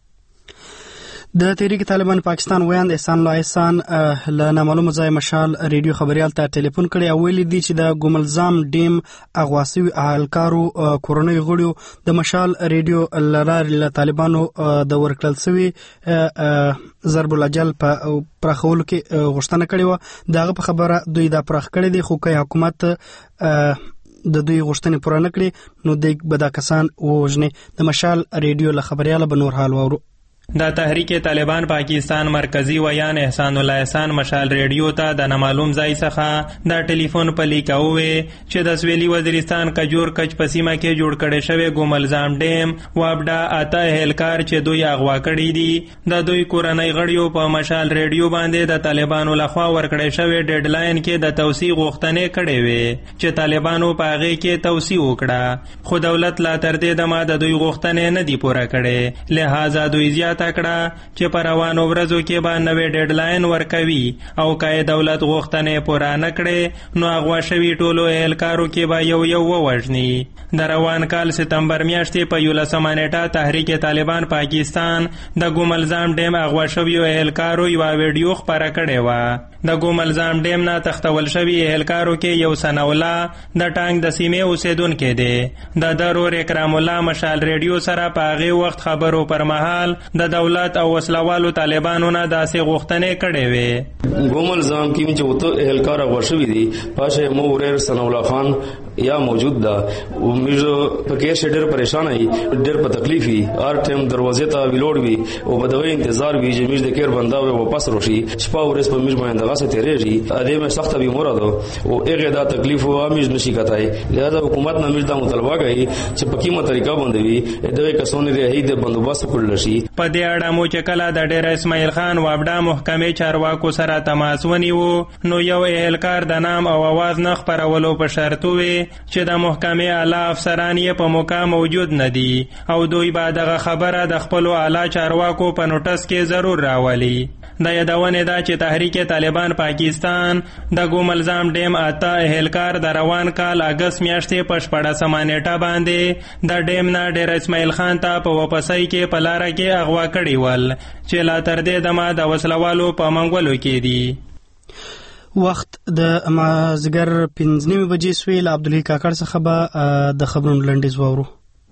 Speaker 9: د تحریک طالبان پاکستان ویاند احسان الله احسان له نامعلومه ځای مشال ریډیو خبريال ته ټلیفون کړی او ویل دي چې د ګوملزام ډیم اغواسي اهلکارو کورونی غړو د مشال ریډیو لرار له طالبانو د ورکړل سوي ضرب الاجل په پرخولو کې غوښتنه کړې و. دغه په خبره دوی دا پرخ کړی دی خو که حکومت د دوی غوښتنې پوره نه کړي نو دوی به دا کسان ووژني. د مشال ریډیو له خبرياله به نور حال واورو.
Speaker 25: د تحریک طالبان پاکستان مرکزی ویان احسان الله احسان مشال ریډیو ته د نامعلوم ځای څخه د ټلیفون په لیکه وویل چې د سویلي وزیرستان کجور کچ پسیمه کې جوړ کړي شوی ګوملزام ډیم وابډا اته هلکار چې دوی اغوا کړي دي د دوی کورنۍ غړیو په مشال ریډیو باندې د طالبانو لخوا ورکړی شوی ډیډلاین کې د توسیع غوښتنې کړې وې چې طالبانو په هغه کې توسیع وکړه خو دولت لا تر دې دمه د دوی غوښتنې نه دی پوره کړې لہذا دوی زیات زیاته کړه چې په روانو ورځو کې به نوې ډیډلاین ورکوي او که دولت غوښتنې پوره نه کړې نو اغوا شوي ټولو اهلکارو کې به یو یو ووژني. د روان کال ستمبر میاشتې په یولسمه نیټه تحریک طالبان پاکستان د ګوملزام ډیم اغوا شویو اهلکارو یوه ویډیو خپره کړې وه. د ګوملزام ډیم نه تختول شوي اهلکارو کې یو ثناءالله د ټانک د سیمې اوسیدونکی دی. د ده ورور اکرام الله مشال ریډیو سره په هغې وخت خبرو پر مهال د دولت او وسلوالو طالبانو نه داسې غوښتنې کړې وې.
Speaker 1: ګوملزام کې چې اوته اهلکار اغوا شوي دي پاشه مو ورور ثناءالله خان یا موجود ده موږ په کې ډېر پریشان یې ډېر په تکلیف یې هر ټیم دروازې ته ویلوړ وي او په دوی انتظار وي چې موږ د کیر بندا و واپس راشي شپه ورځ په موږ باندې دغه څه تیرېږي ا دې مې سخت به مراد او هغه دا تکلیف او موږ نشي کتای. لہذا حکومت نه موږ ته مطالبه کوي چې په کومه طریقه باندې وي دوی کسونه رهي د بندوبست کول شي.
Speaker 25: په دې اړه مو چې کله د ډېر اسماعیل خان وابډا محکمې چارواکو سره تماس ونیو نو یو اهلکار د نام او आवाज نه خپرولو په شرط وي چې د محکمې اعلی افسران یې په موقع موجود نه دي او دوی به دغه خبره د خپلو اعلی چارواکو په نوټس کې ضرور راولي. د یادونې ده چې تحریک طالبان پاکستان د ګوملزام ډیم اته اهلکار د روان کال اګست میاشتې په شپاړسمه نیټه باندې د ډیم نه ډېر اسماعیل خان ته په واپسۍ کې په لاره کې اغوا کړي ول چې لا تر دې دمه د وسلوالو په منګولو کې دي.
Speaker 9: وخت د مازدیګر پنځه نیمې بجې سوی له عبدالحی کاکړ څخه به د خبرونو لنډیز واورو.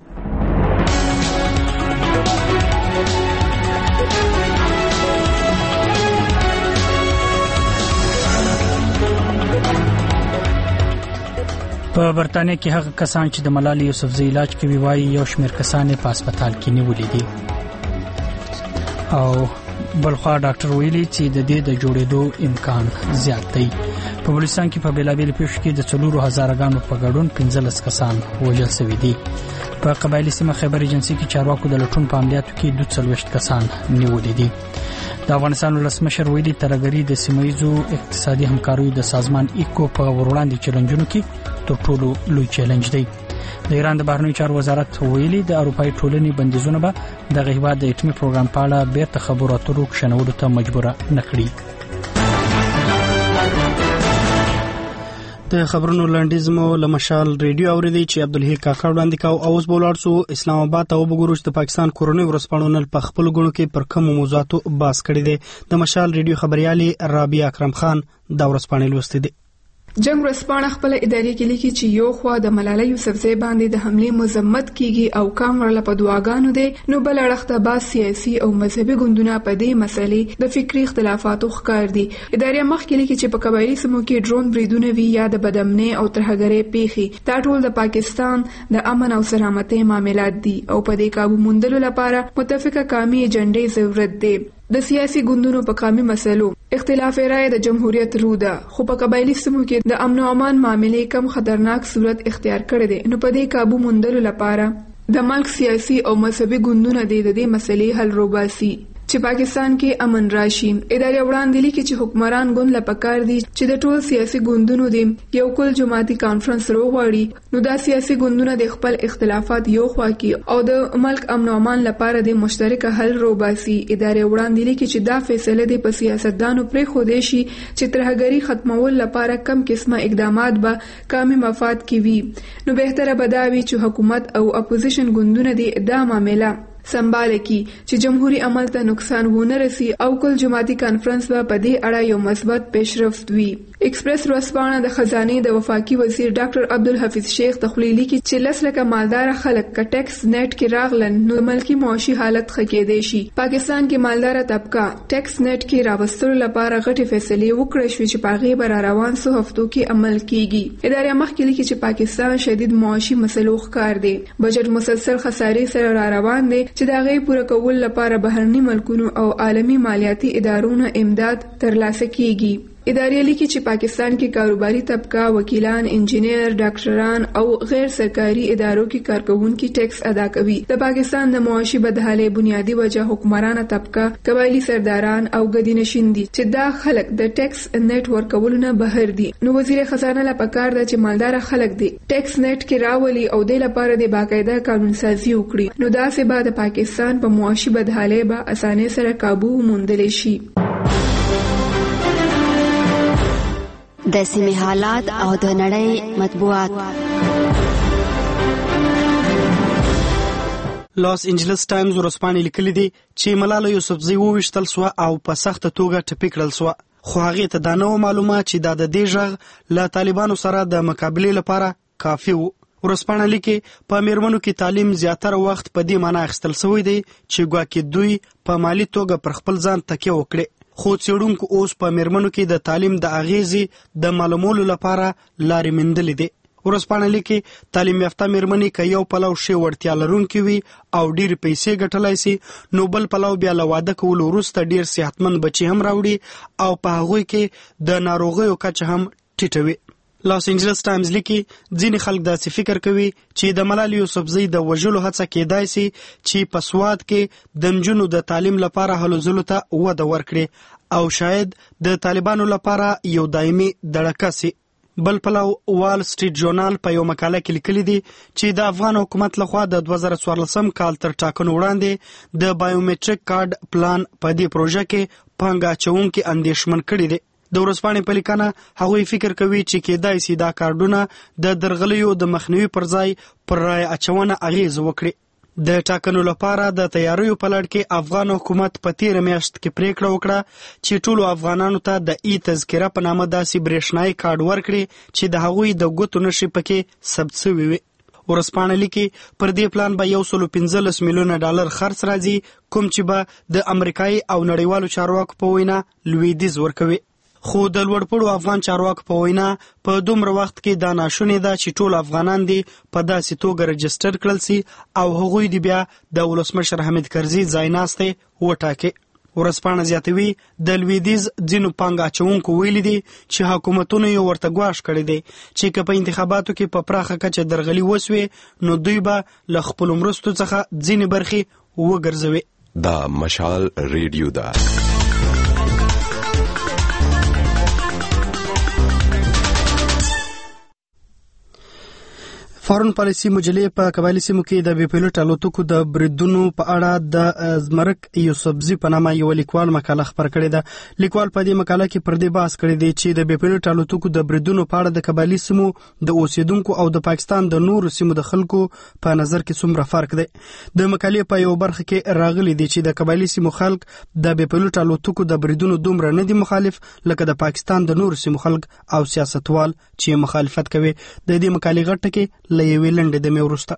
Speaker 2: په برتانیا کې هغه کسان چې د ملالۍ یوسفزۍ علاج کوي وایي یو شمېر کسان په هسپتال کې نیولي دي او بلخوا ډاکټر ویلي چې د دې د جوړېدو امکان زیات دی. په بلوچستان کې په بیلابیل پیښو کې د څلورو هزارګانو په ګډون پنځلس کسان وژل شوي دي. په قبایلي سیمه خیبر ایجنسي کې چارواکو د لټون په عملیاتو کې دوه څلوېښت کسان نیولي دي. د افغانستان ولسمشر ویلي ترهګري د سیمه‌ییزو اقتصادي همکاریو د سازمان ایکو په وړاندې چیلنجونو کې تر ټولو لوی چیلنج دی. د ایران د بهرنیو چارو وزارت ویلي د اروپایي ټولنې بندیزونه به د هیواد د اټومي پروګرام په اړه بیرته خبرو اترو کښنولو ته مجبور نه کړي.
Speaker 9: د خبرونو لنډیز مو له مشال ریډیو اوریدي چې عبدالحی کاکړ وړاندې کاو. اوس بولاړ سو اسلام آباد ته وګورو چې د پاکستان کورونی ورسپانونل په خپل غونو کې پر کوم موضوعاتو باس کړي دي. د مشال ریډیو خبريالي رابعه اکرم خان دا ورسپانې لوستي دي.
Speaker 3: جنگ ورځپاڼه خپل ادارې کې لیکي چې یو خوا د ملالۍ یوسفزۍ باندې د حمله مذمت کیږي او کام ورله په دعاګانو دي نو بل اړخته با سیاسي او مذهبي ګوندونه په دې مسلې د فکری اختلافاتو ښکار دي. ادارې مخکې لیکي چې په قبایلی سیمو کې ډرون بریدونه وی یا د بدامنۍ او ترهګرۍ پیښې دا ټول د پاکستان د امن او سلامتۍ معاملات دي او په دې قابو موندلو لپاره متفقه قومي ایجنډې ضرورت دی. د سیاسي ګوندونو په قومي مسلو اختلاف رائے د جمهوریت رو ده خو په قبایلی سیمو کې د امن او امان معاملې کم خطرناک صورت اختیار کړی دی. نو په دې قابو موندلو لپاره د ملک سیاسي او مذهبي ګوندونه د دې مسلې حل روباسي چې پاکستان کې امن راشي. ادارې وړاندې لیکي چې حکمران ګوند لپاره دي چې د ټول سیاسي ګوندونو د یو کل جماعتي کانفرنس وروغواړي نو دا سیاسي ګوندونه د خپل اختلافات یو خوا کې او د ملک امن او امان لپاره د مشترک حل روباسي. ادارې وړاندې لیکي چې دا فیصله د په سیاستدانو پرې خو دی شي چې ترهګري ختمول لپاره کم قسمه اقدامات به قومي مفاد کې وي نو بهتره به دا وي چې حکومت او اپوزیشن ګوندونه د دا معاملې سنبال کی چې جمهوریت عمل ته نقصان ونه رسي او کل جماعتي کانفرنس به په دې اړه یو مثبت پیشرفت وي. ایکسپریس ورځپاڼه د خزانه د وفاقي وزیر ډاکټر عبدالحفیظ شیخ تخلیلی کی چې لس لکه مالدار خلک ک ټیکس نیټ کې راغلن نو ملکی معاشي حالت خکې دی شي. پاکستان کې مالدار طبقه ټیکس نیټ کې راوستلو لپاره غټي فیصلې وکړې شوې چې پاغي بر روان سو هفتو کې عمل کیږي. ادارې مخکې لیکي چې پاکستان شدید معاشي مسلو ښکار دی. بجټ مسلسل خسارې سره را روان دی چې دا غي پوره کول لپاره بهرني ملکونو او عالمی مالیاتي ادارونو امداد ترلاسه کیږي. ادارې لیکي چې پاکستان کې کاروباري طبقه، وکیلان، انجینیر، ډاکټران او غیر سرکاري ادارو کې کارکونکي ټیکس ادا کوي. د پاکستان د معاشي بدحالۍ بنیادی وجه حکمرانه طبقه، قبایلی سرداران او ګدینشین دي چې دا خلک د ټیکس نیټ ورکولو نه بهر دي. نو وزیر خزانه لا پکار ده چې مالدار خلک دي ټیکس نیټ کې راولي او د لپاره د باقاعده قانون سازي وکړي. نو دا څه به د پاکستان په معاشي بدحالۍ به اسانه سره قابو موندلی شي.
Speaker 19: د سیمې حالات او د نړۍ مطبوعات.
Speaker 9: لاس انجلس ټایمز ورځپاڼې لیکلي دي چې ملاله یوسفزۍ وویشتل سوه او په سخته توګه ټپي کړل سوه، خو هغې ته دا نه وه معلومه چې دا د دې غږ له طالبانو سره د مقابلې لپاره کافي و. ورځپاڼه لیکي په میرمنو کې تعلیم زیاتره وخت په دې معنی اخیستل سوی دی چې ګواکې دوی په مالي توګه پر خپل ځان تکیه وکړي، خو څېړونکو اوس په میرمنو کې د تعلیم د اغیزې د معلومولو لپاره لارې موندلې دي. ورځپاڼه لیکي تعلیم یافته میرمنې که یو پلو ښې وړتیا لرونکې وي او ډېرې پیسې ګټلی سي، نو بل پلو بیا له واده کولو وروسته ډېر صحتمند بچي هم راوړي او په هغوی کې د ناروغیو کچه هم ټیټه وي. لاس انجلس ټایمز لیکي ځینې خلک داسې فکر کوي چې د ملالۍ یوسفزۍ د وژلو هڅه کېدای سي چې په سواد کې د نجونو د تعلیم لپاره هلو ځلو ته وده ورکړي او شاید د طالبانو لپاره یو دایمي دړکه سي. بل پلو وال سټریټ ژورنال په یو مقاله کې لیکلي دي چې د افغان حکومت لخوا د دوه زره څوارلسم کال تر ټاکنو وړاندې د بایومټریک کارډ پلان په دې پروژه کې پانګه اچوونکي اندېښمن کړي دي. د ورځپاڼې په لیکنه هغوی فکر کوي چې کېدای سي دا کارډونه د درغلیو د مخنیوي پر ځای پر رایې اچونه اغیز وکړي. د ټاکنو لپاره د تیاریو په لړ کې افغان حکومت په تیره میاشت کې پریکړه وکړه چې ټولو افغانانو ته د ای تذکره په نامه داسې برېښنایي کارډ ورکړي چې د هغوی د ګوتو نښې پکې ثبت شوي وي. ورځپاڼه لیکي پر دې پلان به یو سلو پنځلس میلیونه ډالر خرڅ راځي، کوم چې به د امریکایي او نړیوالو چارواکو په وینا لویدیځ ورکوي. خو د لوړپوړو افغان چارواکو په وینا په دومره وخت کې دا ناشونې ده چې ټول افغانان دي په داسې توګه رجسټر کړل سي او هغوی دي بیا د ولسمشر حامد کرزي ځایناستې وټاکي. ورځپاڼه زیاتوي د لویدیځ ځینو پانګه اچوونکو ویلي دي چې حکومتونو یې ورته ګواښ کړی دی چې که په انتخاباتو کې په پراخه کچه درغلي وسوي نو دوی به له خپلو مرستو څخه ځینې برخې وګرځوي.
Speaker 5: دا مشال ریډیو ده.
Speaker 9: فارن پالیسي مجلې په قبایلي سیمو کې د بې پیلوټ الوتکو د بریدونو په اړه د زمرک یوسفزي په نامه یو لیکوال مقاله خپره کړې ده. لیکوال په دې مقاله کې پر دې بحث کړی دی چې د بې پیلوټ الوتکو د بریدونو په اړه د قبایلي سیمو د اوسیدونکو او د پاکستان د نورو سیمو د خلکو په نظر کې څومره فرق دی. د مقالې په یو برخه کې راغلي دي چې د قبایلي سیمو خلک د بې پیلوټ الوتکو د بریدونو دومره نه دي مخالف لکه د پاکستان د نورو سیمو خلک او سیاستوال چې مخالفت کوي. د دې مقالې غټه کې یوې لنډې دمې وروسته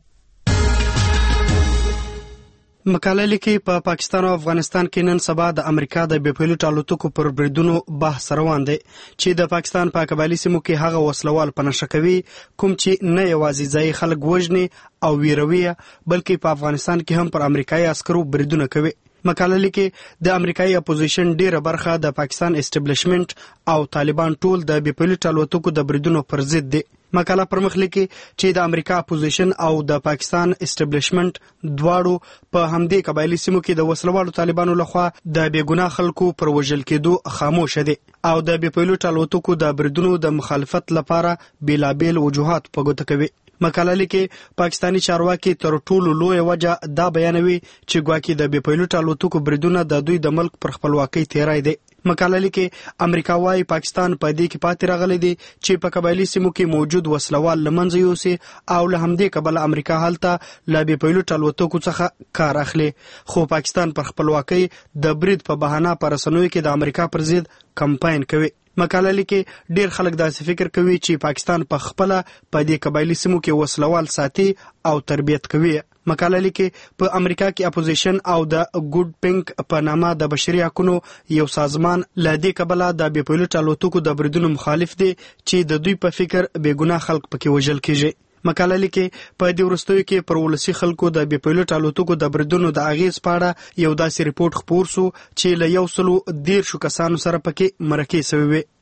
Speaker 9: مقاله لیکي په پاکستان او افغانستان کې نن سبا د امریکا د بې پیلوټ الوتکو پر بریدونو بحث روان دی چې د پاکستان په قبایلي سیمو کې هغه وسلوال په نښه کوي کوم چې نه یوازې ځایي خلک وژني او ویروي بلکې په افغانستان کې هم پر امریکایي عسکرو بریدونه کوي. مقاله لیکي د امریکایي اپوزیشن ډیره برخه د پاکستان اسټابلیشمنت او طالبان ټول د بې پیلوټ الوتکو د بریدونو پر ضد دي. مقاله پرمخ لیکي چې د امریکا اپوزیشن او د پاکستان اسټابلیشمنت دواړو په همدې قبایلي سیمو کې د وسلوالو طالبانو لخوا د بېګناه خلکو پر وژل کېدو خاموش دي او د بې پیلوټ الوتکو د بریدونو د مخالفت لپاره بیلابیل وجوهات په ګوته کوي. مقاله لیکي پاکستانی چارواکي تر ټولو لویه وجه دا بیانوي چې ګواکې د بې پیلوټ الوتکو بریدونه د دوی د ملک پر خپلواکۍ تیری دی. مقاله لیکي امریکا وايي پاکستان په دې کې پاتې راغلی دی چې په قبایلي سیمو کې موجود وسلوال له منځه یوسي او له همدې کبله امریکا هلته له بې پیلوټ الوتکو څخه کار اخلي، خو پاکستان پر خپلواکۍ د برید په بهانه په رسنیو کې د امریکا پر ضد کمپاین کوي. مقاله لیکي ډیر خلک داسې فکر کوي چې پاکستان په خپله په دې قبایلي سیمو کې وسلوال ساتي او تربیت کوي. مقاله لیکي په امریکا کې اپوزیشن او د ګوډ پینک په نامه د بشري حقوقو یو سازمان له دې کبله د بې پیلوټ الوتکو د بریدونو مخالف دي چې د دوی په فکر بېګناه خلک پکې وژل کیږي. مقاله لیکي په دې وروستیو کې پر ولسي خلکو د بې پیلوټ الوتکو د بریدونو د اغیز په اړه یو داسې ریپورت خپور سو چې له یو سلو دیرشو کسانو سره پکې مرکې شوی وي.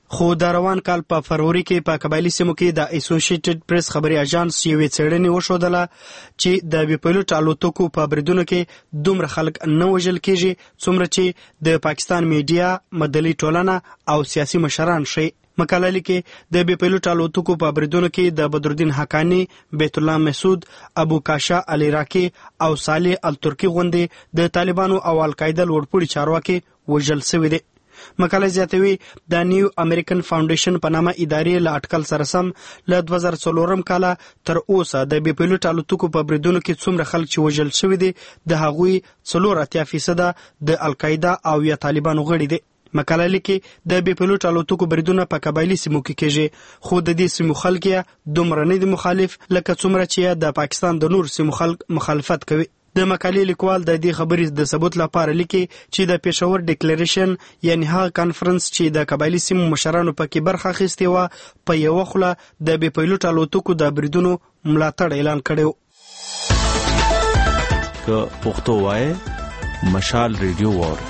Speaker 9: خو د روان کال په فروری کې په قبایلی سیمو کې د اسوسییټډ پریس خبري اژانس یوې څېړنې وښودله چې د بي پیلوټ الوتکو په بریدونو کې دومره خلک نه وژل کېږي څومره چې د پاکستان میډیا، مدني ټولنه او سیاسي مشران ښیي. مقاله لیکي د بي پیلوټ الوتکو په بریدونو کې د بدرالدین حقانی، بیت الله مسعود، ابو کاشا علي راکي او صالح الترکی غوندې د طالبانو او القاعده لوړپوړي چارواکي وژل شوي دي. مقاله زیاتوي د نیو امریکن فاونډیشن په نامه ادارې له اټکل سره سم له دوه زره څلورم کاله تر اوسه د بي پیلوټ الوتکو په بریدونو کې څومره خلک چې وژل شوي دي د هغوی څلور اتیا فیصده د القاعده او یا طالبانو غړي دي. مقاله لیکي د بي پیلوټ الوتکو بریدونه په قبایلی سیمو کې کېږي، خو د دې سیمو خلک یې دومره نه دي مخالف لکه څومره چې د پاکستان د نور سیمو خلک مخالفت کوي. د مقالې لیکوال د دې خبرې د ثبوت لپاره لیکي چې د پېښور ډیکلیریشن یعنی هغه کانفرنس چې د قبایلی سیمو مشرانو پکې برخه اخیستې وه په یوه خوله د بي پیلوټ الوتکو د بریدونو ملاتړ اعلان کړی و.
Speaker 7: که پښتو وایي مشال ریډیو واره.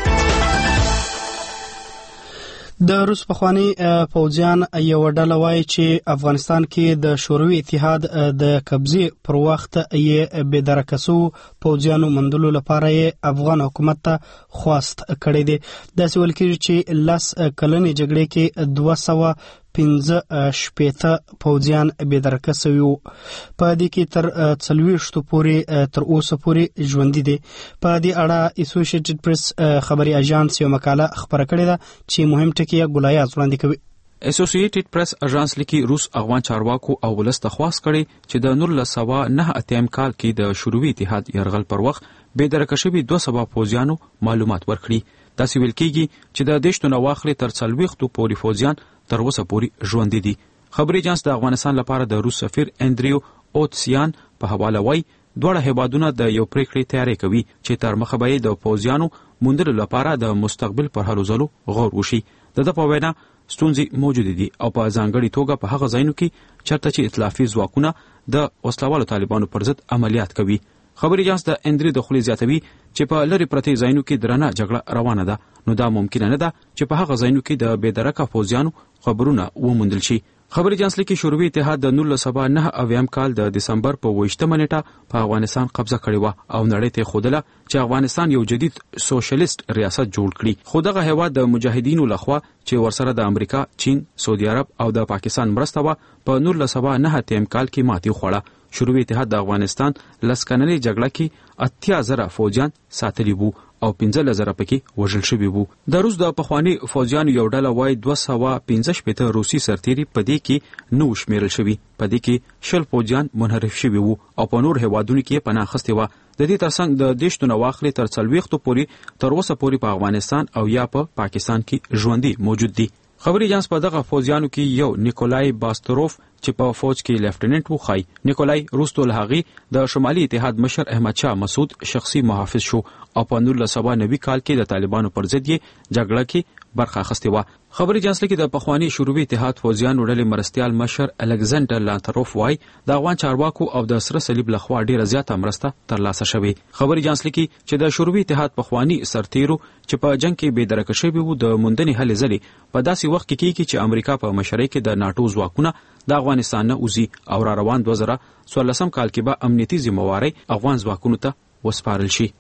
Speaker 9: د روس پخوانی پوځیان یو ډله وایي چې افغانستان کې د شوروي اتحاد د قبضې پر وخت یې بې درکه شوو پوځیانو موندلو لپاره یې افغان حکومت ته خواست کړی دی. داسې ویل کېږي چې لس کلنې جګړې کې دوه سوه پنځه شپېته پوځیان بې درکه شوي وو. په دې کې تر څلوېښتو پورې تر اوسه پورې ژوندي دي. په دې اړه اسوسییټډ پریس خبري اژانس یو مقاله خپره کړې ده چې مهم ټکي یې ګلایاز وړاندې کوي.
Speaker 8: اسوسییټډ پریس اژانس لیکي روس افغان چارواکو او ولس ته خواست کړي چې د نولس سوه نهه اتیا کال کې د شوروي اتحاد یرغل پر وخت بې درکه شوي دوه سوه پوځیانو معلومات ورکړي. داسې ویل کېږي چې د دېرشو نه واخلي تر څلوېښتو پورې پوځیان تر اوسه پورې ژوندي دي. خبري اژانس د افغانستان لپاره د روس سفیر اندریو اوتسیان په حواله وایي دواړه هیوادونه د یو پریکړې تیاری کوي چې تر مخه به د پوځیانو موندلو لپاره د مستقبل پر هلو ځلو غور وشي. د ده په وینا ستونزې موجودې دي او په ځانګړې توګه په هغه ځایونو کې چېرته چې ائتلافي ځواکونه د وسلوالو طالبانو پر ضد عملیات کوي. خبري اژانس د اندری د خولې زیاتوي چې په لرې پرتې ځایونو کې درنه جګړه روانه ده، نو دا ممکنه نه ده چې په هغه ځایونو کې د بې درکه پوځیانو خبرونه وموندل شي. خبري اژانس لیکي شوروي اتحاد د نولس سوه نهه اویایم کال د دسمبر په اوویشتمه نیټه په افغانستان قبضه کړې وه او نړۍ ته ښودله چې افغانستان یو جدید سوشلیست ریاست جوړ کړي. خو دغه هیواد د مجاهدینو لخوا چې ورسره د امریکا، چین، سعودي عرب او د پاکستان مرسته وه په نولس سوه نهه اتیا کال کې ماتې وخوړه. شوروي اتحاد د افغانستان لس کلنې جګړه کې اتیا زره فوجیان ساتلي وو او پنځلس زره پکې وژل شوي وو. د روس د پخواني فوجیانو یو ډله وایي دوه سوه پنځه شپېته روسي سرتیري په دې کې نه وو شمېرل شوي. په دې کې شل فوجیان منحرف شوي وو او په نور هیوادونو کې پناه اخیستې وه. د دې ترڅنګ د دېرشو نه واخلي تر څلوېښتو پورې تر اوسه پورې په افغانستان او یا په پا پاکستان کې ژوندي موجود دي. خبري اژانس په دغه فوجیانو کې یو نیکولای باستروف چې په فوج کې لیفټیننټ و خای. نیکولای وروسته له هغې د شمالي اتحاد مشر احمد شاه مسعود شخصي محافظ شو او په نولس سوه نوي کال کې د طالبانو پر ضد یې جګړه کې برخه اخیستې وه. خبري اژانس لیکي د پخواني شوروي اتحاد فوجیانو ډلې مرستیال مشر الکساندر لانتروف وایي د افغان چارواکو او د سره صلیب لخوا ډیره زیاته مرسته ترلاسه شوې. خبري اژانس لیکي چې د شوروي اتحاد پخواني سرتیرو چې په جنگ کې بې درکه شوي وو د موندنې هلې ځلې په داسې وخت کې کېږي چې امریکا په مشرۍ کې د ناټو ځواکونه د افغانستان نه وځي او را روان دوه زره څوارلسم کال کې به امنیتي ذمهوارۍ افغان ځواکونو ته وسپارل شي.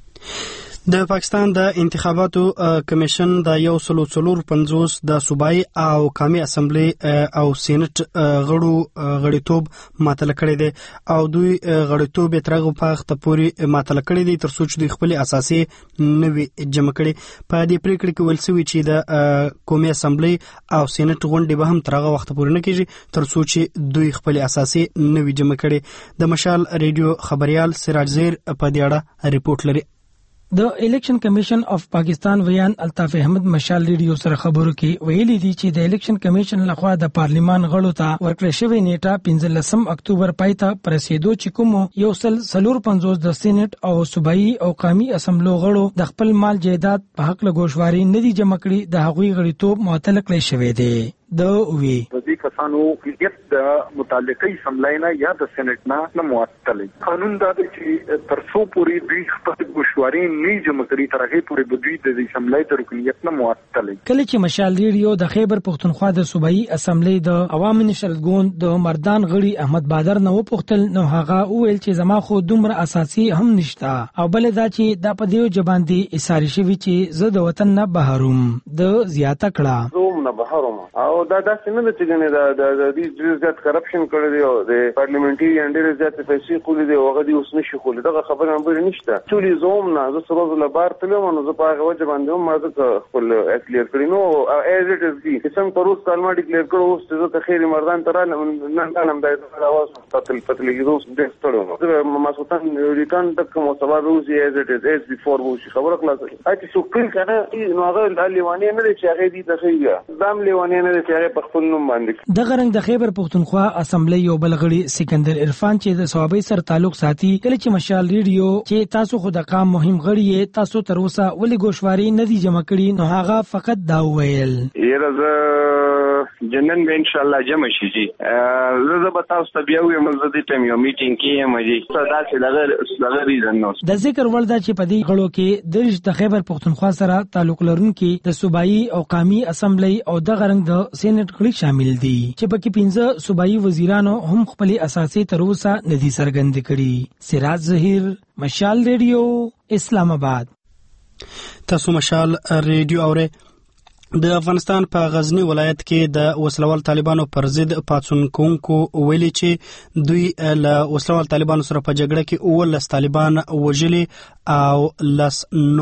Speaker 9: د پاکستان د انتخاباتو کمیشن د یو سلو څلور پنځوس د صوبایي او قومي اسمبلی او سینټ غړو غړیتوب معطل کړی دی او دوی غړیتوب یې تر هغه وخته پورې معطل کړی دی تر څو چې دوی خپل اساسي نوي جمع کړي. په دې پریکړه کې ویل شوي چې د قومي اسمبلی او سینټ غونډې به هم تر هغه وخته پورې نه کېږي تر څو چې دوی خپل اساسي نوي جمع کړي. د مشال ریډیو خبريال سراج زیر په دې اړه ریپورت لري.
Speaker 21: د الیکشن کمیشن اف پاکستان ویان الطاف احمد مشال ریډیو سره خبرو کې ویلي دي چې د الیکشن کمیشن لخوا د پارلیمان غړو ته ورکړل شوې نیټه پنځلسم اکتوبر پای ته پرسیدو چې کوم یو سل څلور پنځوس د سېنات او صوبایي او قومي اسمبلو غړو د خپل مال جایداد په حق له ګوښواري نه دي جمع کړي د هغوی غړیتوب معطل کړی شوی دی. د وی
Speaker 10: په دې کسانو یت د متعلقه اسمبلی نه یا د سېنات نه معطل قانون دا چې تر څو پورې دوی خپل مشورې نه جمع کړي تر هغه پورې به دوی د اسمبلی تر رکنیت نه معطل.
Speaker 21: کله چې مشال ریډیو د خیبر پښتونخوا د صوبایي اسمبلی د عوامي نشل ګوند د مردان غړي احمد بادر نو پختل نو هغه ویل چې زما خو دومره اساسي هم نشته او بل دا چې د پدیو جبان دي اساري شوی چې زه د وطن نه بهروم د زیاته کړه
Speaker 11: زوم نه بهروم او دا داسې نه چې ګنې دا د دې زیات کرپشن کړی دی او د پارلیمنټري انډر زیات پیسې کولې دی او غدي اوس نشي کولې دا خبره هم نشته ټولې زوم نه زه سره له بار تلم نو زه په هغه وجه باندې هم ما زه خپل کلیر کړی نو ایز اټ از دی څنګه پروس کلمه ډیکلیئر کړو اوس چې زه خیر مردان تر نه نه د اواز پتل پتل کېدو د ستړو ما سوتن ریټرن تک مو سبا روزي ایز اټ از ایز بیفور وو شي خبره خلاصه اته شو کل کنه نو هغه لیوانی نه دی چې هغه دي تخیګه دام لیوانی نه دی چې هغه په خپل نوم باندې
Speaker 21: د غرنګ د خیبر پښتونخوا اسمبلی یو بلغړي سکندر عرفان چې د صوابۍ سره تعلق ساتي کله چې مشال ریډیو چې تاسو خو د قام مهم غړي تاسو تر اوسه ولې ګوشواري نه دي جمع کړي نو هغه فقط دا ویل
Speaker 23: یره زه جنن به ان شاء الله جمع شي جی زه به تاسو ته بیا ویم زه د ټیم یو میټینګ کې یم جی صدا چې دغه دغه ریزن نو
Speaker 21: د ذکر ول دا چې په دې غړو کې د د خیبر پښتونخوا سره تعلق لرونکي د صوبایي او قومي اسمبلی او د غرنګ د سېنات غړي شامل دي چې پکې پنځه صوبایي وزیرانو هم خپل اساسي تر اوسه ندي څرګند کړي. سراج ظهیر، مشال ریډیو، اسلام آباد.
Speaker 9: تاسو مشال ریډیو اوره. د افغانستان په غزنی ولایت کې د وسلوال طالبانو پر ضد پاتون کوونکو ویلي چې دوی له وسلوال طالبانو سره په جګړه کې اول طالبان وژلي او لس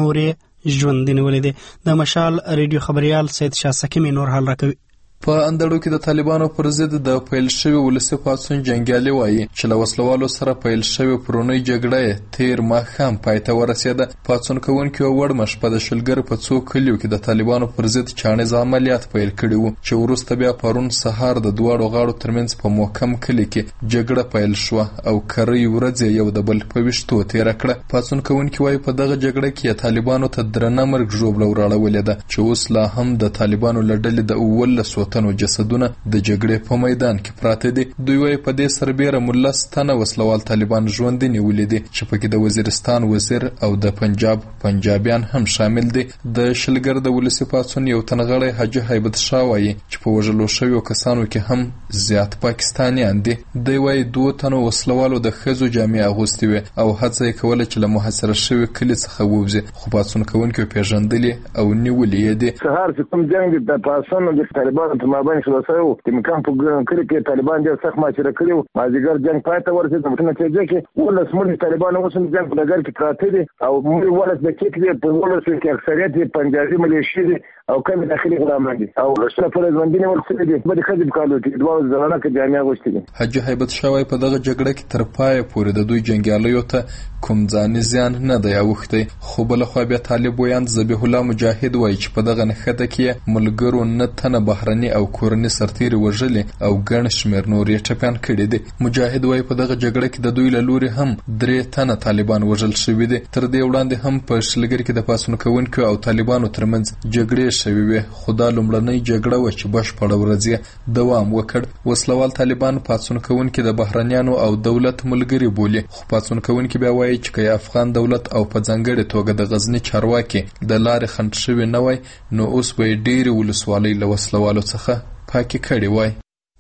Speaker 9: نورې ژوندي نیولي دي. د مشال ریډیو خبريال سید شاه سکیمی نور حال راکوي.
Speaker 12: په اندړو کې د طالبانو پر ضد د پیل شوی ولسی پاتون جنگیالي وایي چې له وسلوالو سره پیل شوی پرونی جګړه تیر ماښام پای ته ورسېده. پاتون کوونکي وړ مشپه د شلګر په څو کلیو کې د طالبانو پر ضد چانیز عملیات پیل کړي وو چې وروسته بیا پرون سهار د دواړو غاړو ترمنځ په محکم کلی کې جګړه پیل شوه او کری ورځ یو د بل په وشتو تیر کړه. پاتون کوونکي وایي په دغه جګړه کې طالبانو ته درنه مرګ ژوبله وراړولې ده چې اوس لا هم د طالبانو له ډلې د اول تنو جسدونه د جګړې په میدان کې پراته دي. دوی وايي په دې سربېره ملس تنه وسلوال طالبان ژوندي نیولي دي چې پکې د وزیرستان وزیر او د پنجاب پنجابیان هم شامل دي. د شلګر د ولسی پاتون یو تنغړی حاجی هیبت شاه وايي چې په وژلو شویو کسانو کې هم زیات پاکستانیان دي. دوی وايي دوه تنو وسلوالو د ښځو جامې اغوستې وې او هڅه یې کوله چې له محاصره شوي کلي څخه ووځي خو پاتون کوونکي پیژندلې او نیولې یې دي.
Speaker 13: سهار چې کوم جنګ د پاسونو د طالبانو په مابین خلاصو د مکان په کلی کې طالبان ډېر سخت ماچره کړو مازیګر جنگ پای ته ورسېد په نتیجه کې ولس مړي طالبان اوس هم جنگ په لګر کې پراته دي او موږ ولس د کې په ولس کې اکثریت پنجابي ملیشي دي او کوم داخلي غلامان دي او رسول پر ژوندینه ورسېد دي په دې خدای کالو کې دوه ځلانه کې جامع غوښتي دي.
Speaker 12: حاجی هیبت شاه په دغه جګړه کې تر پای پورې د دوی جنگیالیو ته کوم ځاني زیان نه دی اوښتی خو بل خو بیا طالب ویان ذبیح الله مجاهد وایي چې په دغه نخته کې ملګرو نه تنه بهرني او کورني سرتیري وژلي او ګڼ شمېر نور یې ټپیان کړي دي. مجاهد وایي په دغه جګړه کې د دوی له لوري هم درې تنه طالبان وژل شوي دي. تر دې وړاندې هم په شلګر کې د پاسون کوونکو او طالبانو ترمنځ جګړې شوي وې خو دا لومړنۍ جګړه وه چې بشپړه ورځ یې دوام وکړ. وسلوال طالبان پاڅون کوونکي د بهرنیانو او دولت ملګري بولي خو پاڅون کوونکي بیا وایي چې که افغان دولت او په ځانګړې توګه د غزني چارواکي د لارې خنډ شوي نه وای نو اوس به یې ډېرې ولسوالۍ له وسلوالو څخه پاکې کړې وای.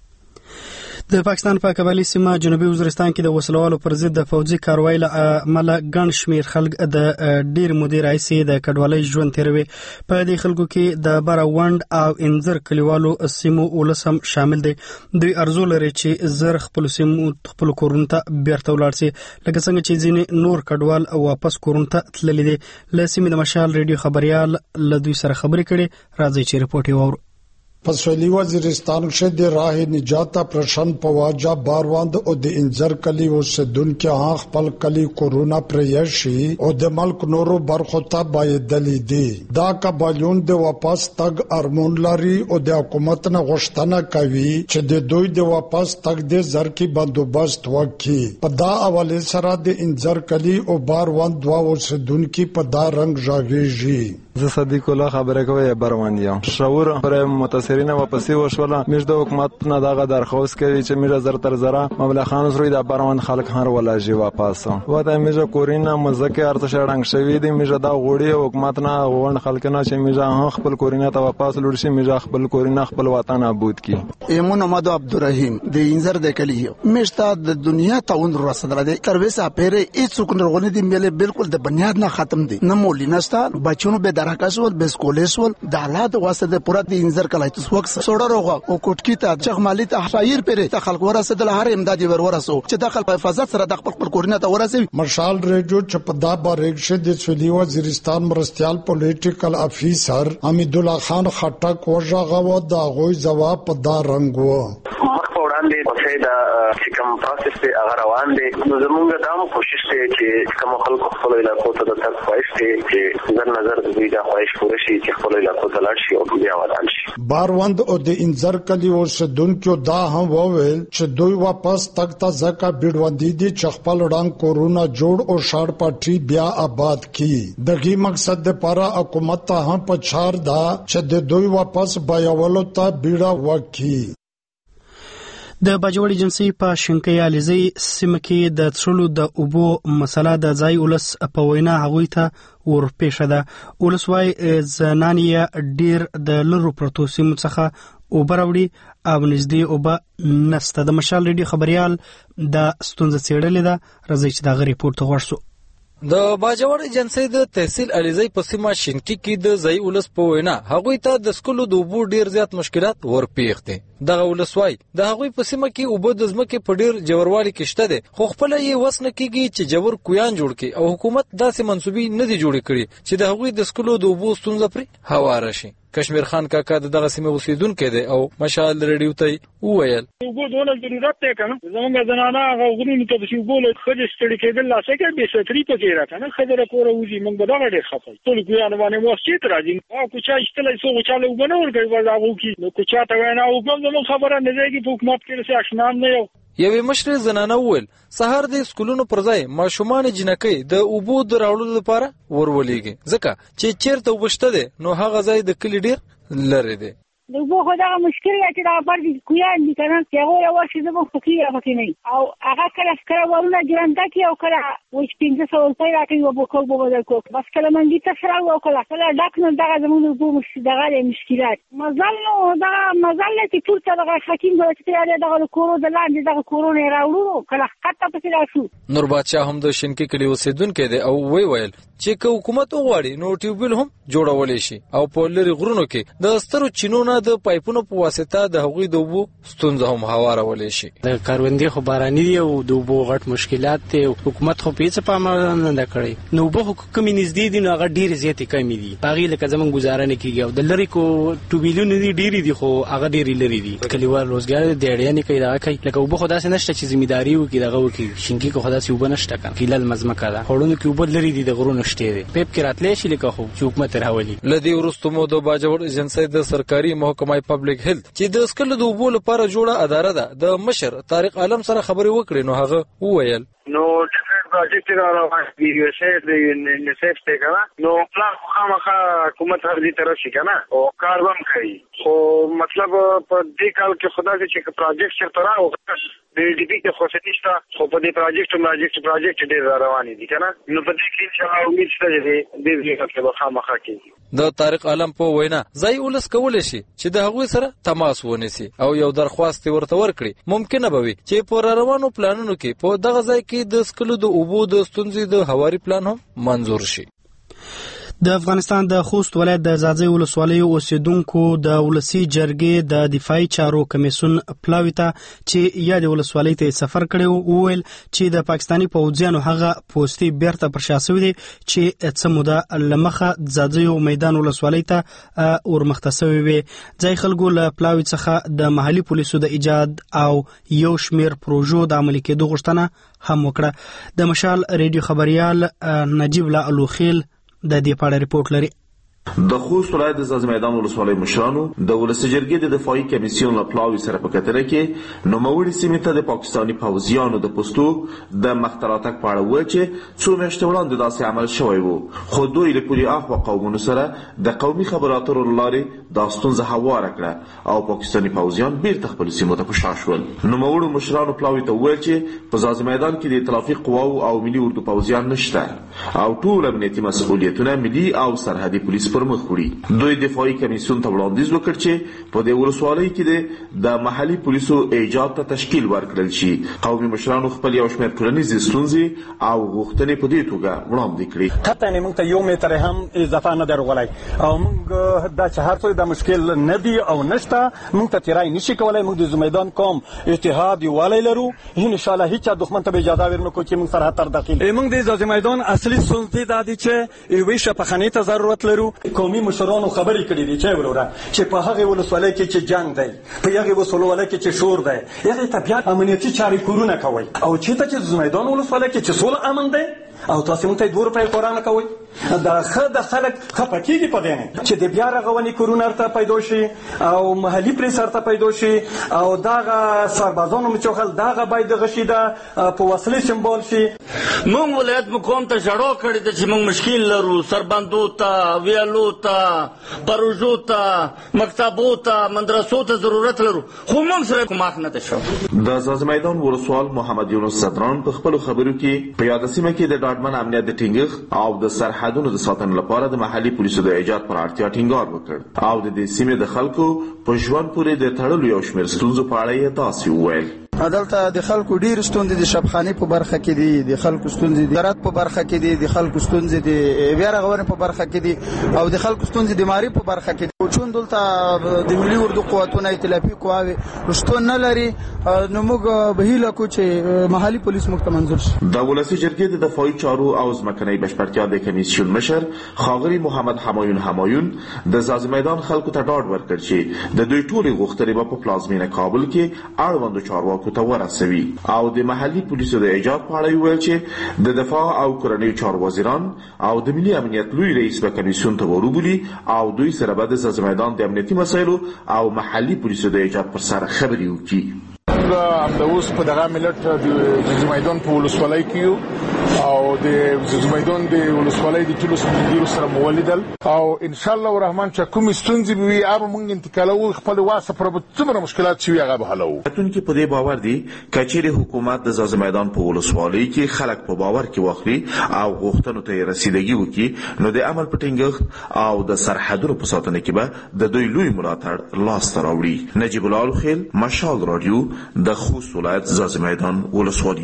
Speaker 9: د پاکستان په قبایلی سیمه جنوبي وزیرستان کې د وسلوالو پر ضد د فوجي کاروایی له امله ګڼ شمېر خلک د ډېر مودې راهیسې د کډوالۍ ژوند تېروي. په دې خلکو کې د براوند او انځر کلیوالو سیمو ولس هم شامل دی. دوی ارزو لري چې زر خپلو سیمو خپلو کورونو ته بیرته ولاړ سي لکه څنګه چې ځینې نور کډوال واپس کورونو ته تللي دي. له سیمې د مشال ریډیو خبریال له دوی سره خبرې کړې راځي چې رپورټ یې واورو.
Speaker 14: پسولی وزیرستان شد راه نجات پرشن پواجا باروند او د انځر کلی او سدون کې هغ خپل کلی کورونا پریشي او د ملک نورو برخو ته بایدلی دي. دا قبایلون د واپس تګ ارمون لري او د حکومت نه غوښتنه کوي چې د دوی د واپس تګ د زر کې بندوبست وکړي. په دا حواله سره د انځر کلی او باروند دوا او سدون کې په دا رنگ ژاغېږي.
Speaker 4: زه صدیق الله خبره کوي بروان یم. شعور پر متاثرین واپسی وشوله میش د حکومت نه دغه درخواست کوي چې میره زر تر زره مبلغ خان روی د بروان خلک هر ولاجی واپس وته میجه کورینا مزکه ارتش رنګ شوی دی میجه دا غوړي حکومت نه غوړ خلک نه چې میجه خپل کورینا ته واپس لور شي میجه خپل کورینا خپل وطن آباد کی.
Speaker 15: ایمون محمد عبدالرحیم د انزر د کلی میشته د دنیا ته اون رسدل دی تر وسه پیره هیڅ څوک نه دی مله بالکل د بنیاد نه ختم دی نه مولینستا بچونو به درکاسول به سکولېسول د حالات واسطه د پوره د انزر کلای تاسو وخت سوړه روغه او کوټکی ته چغ مالی ته شایر پیره ته خلک ورسه د هر امدادي ور ورسو چې داخل په حفاظت سره د خپل کورینا ته ورسوي.
Speaker 14: مشال ریډیو چپدا باریکشه د سویلی وزیرستان مرستيال پولیټیکل افیسر حمید الله خان خټک وژغه و دا غوي جواب په دا رنگو
Speaker 16: وړاندې په دا چې کوم پروسس ته هغه روان دي نو زمونږ دا کوشش دی چې کوم خلکو خپل علاقو ته د تک خواهش دی چې نظر نظر دوی دا خواهش پوره شي چې خپل علاقو ته لاړ شي او بیا ودان شي.
Speaker 14: باروند او د انزر کلی اوسیدونکو دا هم وویل چې دوی واپس تک ته ځکه بیډوندي دي چې خپل وړاند کورونا جوړ او شاړ پټي بیا آباد کی. دغه مقصد لپاره حکومت ته هم پچار دا چې د دوی واپس بایولو ته بیړه وکړي.
Speaker 9: د باجوړي جنسي په شنکۍ علیزي سیمه کې د څړلو د اوبو مسله د ځای ولس په وینا هغوی ته ورپېښه ده. ولس وایي زنان یې ډیر د لرو پرتو سیمو څخه اوبه راوړي او نږدې اوبه نسته. د مشال ریډیو خبريال د ستونزه څېړلې ده. راځي چې دا ریپورت غوښ شو.
Speaker 17: د باجوړ ایجنسی د تحصیل علیزی په سیمه شینکی کې د ځای ولس په وینا هغوی ته د سکولو د اوبو ډیر زیات مشکلات ورپېښ دي. دغه ولسوای د هغوی په سیمه کې اوبه د ځمکې په ډیر جوړوالي کې شته دي خو خپل یې وس نه کیږي چې جوړ کویان جوړ کړي او حکومت داسې منسوبي نه دي جوړ کړي چې د هغوی د سکولو د اوبو ستونزه پرې هواره شي. کشمیر خان کاکا دغه سیمه اوسیدونکو دی او مشال ریډیو ته وویل
Speaker 18: اوبو دونه ضرورت دی کنه زمونږ زنانه هغه غوړي ته چې اوبو له خځې ستړي کېدل لا څه کې به ستري پکې راکنه خځه کور وځي موږ به دا ډېر خفه ټول ګیان باندې واسطه راځي او کوچا استلای سو چاله وبنه ورګي ورغو کی نو کوچا ته وینا او کوم زموږ خبره نه دی چې حکومت کې څه آشنا نه یو.
Speaker 17: یوې مشر زنانه وویل سهار د سکولونو پر ځای ماشومان جنکۍ د اوبو د راوړلو لپاره ورولېږي ځکه چې چیرته وبشته دي نو هغه ځای د کلی ډیر لري دی.
Speaker 26: د اوبو خو دا مشکل دی چې دا پردي کویان دي کنه چې هغه یو شی زموږ فکر پکې نه او هغه کله کله ورونه ګرانده کې او کله وښ پنځه سوه روپۍ راکوي او بوکل به بدل کو بس کله منګي ته سره او کله کله ډاک نه دغه زموږ د اوبو مشکل دغه مشکلات مزل نو دا مزل چې ټول څه دغه حکیم غوښتي چې دغه کورو د لاندې دغه کورونه راوړو کله خطه پکې راشو.
Speaker 17: نور بادشاه هم د شینکی کلی اوسیدونکو دی او وی ویل چې که حکومت وغواړي نو ټیوبل هم جوړولای شي او په لری غرونو کې د سترو چینونو د پایپونو په واسطه د هغوی د اوبو ستونزه هم هوارولای شي.
Speaker 27: د کاروندې خو باراني دی او د اوبو غټ مشکلات دي حکومت خو پیڅ پاملرنه نه کړی نو اوبو کمی نږدې دي نو هغه ډیر زیاتې کمی دي هغه لکه زمون گزاره نه کیږي او د لری کو ټوبیلونه دي ډیر دي خو هغه ډیر لري دي کلیوال روزګار د اړیا نه کوي دا کوي لکه اوبو خدا سي نشته چې ځمېداري وکي دغه وکي شینکی کو خدا سي اوبو نشته کړه کله مزمکه ده خورونو کې اوبو لري دي د غرونو شته دي پیپ کې راتلې شي لکه خو حکومت راولي.
Speaker 17: لدی ورستمو د باجوړ ایجنسی د سرکاري محکمه پبلک هیلث چې د سکل د اوبو لپاره جوړه اداره ده د مشر طارق عالم سره خبرې وکړې نو هغه وویل
Speaker 24: نو ډیفرنٹ پروجیکټ را روان دي یو څه د یونیسف ته کنه نو پلان خامخا حکومت هر دي طرف شي کنه او کار هم کوي خو مطلب په دې کال کې خدای دې چې پروجیکټ شته را او د ډي پی کې خو څه نشته خو په دې پروجیکټ پروجیکټ پروجیکټ ډیر روان دي کنه نو په دې کې ان شاء الله امید شته چې دې دې کې به خامخا کوي.
Speaker 17: د طارق عالم په وینا ځای ولس کولای شي چې د هغوی سره تماس ونیسي او یو درخواست ورته ورکړي ممکنه به وي چې په روانو پلانونو کې په دغه ځای کې د سکلو د اوبو د ستونزې د هواري پلان هم منظور شي.
Speaker 9: د افغانستان د خوست ولایت د ځاځي ولسوالۍ اوسیدونکو د ولسی جرګې د دفاعي چارو کمیسیون پلاوی ته چې یا د ولسوالۍ ته سفر کړي وویل چې د پاکستاني پوځیانو هغه پوسټي بیرته پر شاسوي دي چې څه موده لمخه ځاځي میدان ولسوالۍ ته ورمختصوي وي. ځای خلکو له پلاوی څخه د محلي پولیسو د ایجاد او یو شمیر پروژو د عملي کېدو غوښتنه هم وکړه. د مشال ریډیو خبريال نجیب الله الوخیل د دې په اړه ریپورت لري.
Speaker 1: د خوست ولایت د ځاځي میدان ولسوالۍ مشرانو د ولس جرګې د دفاعي کمیسیون له پلاوي سره په کتره کې نوموړي سیمې ته د پاکستاني پوځیانو د پوستو د مختلاتک په اړه وویل چې څو میاشتې وړاندې داسې عمل شوی و، خو دوی له پولي اخوا قومونو سره د قومي خبرو اترو له لارې دا ستونزه هواره کړه او پاکستاني پوځیان بیرته خپلو سیمو ته په شا شول. نوموړو مشرانو پلاوي ته وویل چې په ځاځي میدان کې د ائتلافي قواو او ملي اردو پوځیان نشته او ټول امنیتي مسؤلیتونه ملي او سرحدي پولیس پر مخ وړي. دوی دفاعي کمیسیون ته وړاندیز وکړ چې په دې ولسوالۍ کې د محلي پولیسو ایجاد ته تشکیل ورکړل شي. قومي مشرانو خپل یو شمېر ټولنیزې ستونزې او غوښتنې په دې توګه وړاندې کړې.
Speaker 2: قطعا موږ ته یو متر هم اضافه نه درغلی او موږ دا چې هر څه د مشکل نه دی او نشته، موږ ته تیرای نشي کولای. موږ د زمیدان قوم اتحاد یووالی لرو، ان شاء الله هیڅ دښمن ته اجازه ورنکړو چې موږ سرحد تر داخل. موږ د زمیدان اصلي ستونزه دا دی چې یوې شفاخانې ته ضرورت لرو. قومي مشرانو خبرې کړې دي چې وروره چې په هغه ولسوالۍ کې چې جنگ دی، په هغه ولسوالۍ کې چې شور دی، هغه ته بیا امنیتي چارې کورونه کوي او چې ته چې زمیدان ولسوالۍ کې چې سوله امن دی او تاسو موږ ته دوه روپۍ قران کوي. دا خه د خلک خپکیږي په دې چې د بیا رغونې کورونه ارته پیدا شي او محلي پریس ارته پیدا شي او داغه سربازانو مچوخل داغه باید غشي دا په وسلې سمبول شي.
Speaker 3: موږ ولایت مقام ته جوړو کړی د چې موږ مشکل لرو، سربندو ته، ویالو ته، پروژو ته، مکتبو ته، مدرسو ته ضرورت لرو، خو موږ سره کومه نه شو.
Speaker 1: د ځاځي میدان ولسوال محمد یونس صدران په خپل خبرو کې په یاد سیمه کې د ډاډمن امنیت د ټینګښت او د سرحدونو د ساتنې لپاره د محلي پولیسو د ایجاد پر اړتیا ټینګار وکړ او د دې سیمې د خلکو په ژوند پورې د تړلو یو شمېر ستونزو په اړه یې داسې وویل.
Speaker 15: عدالت د خلکو ډیر ستوندې د شبخانی په برخه کې دي، د خلکو ستوندې د درات په برخه کې دي، د خلکو ستوندې د بیا رغونې په برخه کې دي او د خلکو ستوندې د ماری په برخه کې دي. چون دلته د ملي اردو قوتونو ائتلافي قواوي شتون نه لري، نو موږ به هیله کوو چې محلي پولیس موږ ته منظور شي.
Speaker 1: د ولسی جرګې د دفاعي چارو او ځمکنۍ بشپړتیا د کمیسیون مشر ښاغلي محمد حمایون حمایون د ځاځي میدان خلکو ته ډاډ ورکړ چې د دوی ټولې غوښتنې به په پلازمینه کابل کې اړوندو چارواکو ته ورسوي او د محلي پولیسو د ایجاد په اړه ویل چې د دفاع او کورنیو چارو وزیران او د ملي امنیت لوی رئیس به کمیسیون ته وربولي او دوی سره به د ځاځي میدان د امنیتي مسایلو او محلي پولیسو د ایجاد پر سر خبرې وکړي.
Speaker 6: د اوس په دغه ملت د ځاځي میدان په ولسوالۍ کې او د ځاځي میدان د ولسوالۍ د ټولو سندرو سره مولیدل او ان شاء الله الرحمن چې کوم ستونزې وي هغه موږ انتقالو خپل واسه پر څومره مشکلات شي هغه به حلو.
Speaker 1: اتون کې په دې باور دي کچېری حکومت د ځاځي میدان په ولسوالۍ کې خلک په باور کې واخلي او غوښتنو ته رسیدګي وکړي نو د عمل په ټینګښت او د سرحدونو په ساتنه کې به د دوی لوی ملاتړ لاس ته راوړي. نجیب الله الخیل، مشال رادیو، د خوست ولایت ځاځي میدان ولسوالۍ.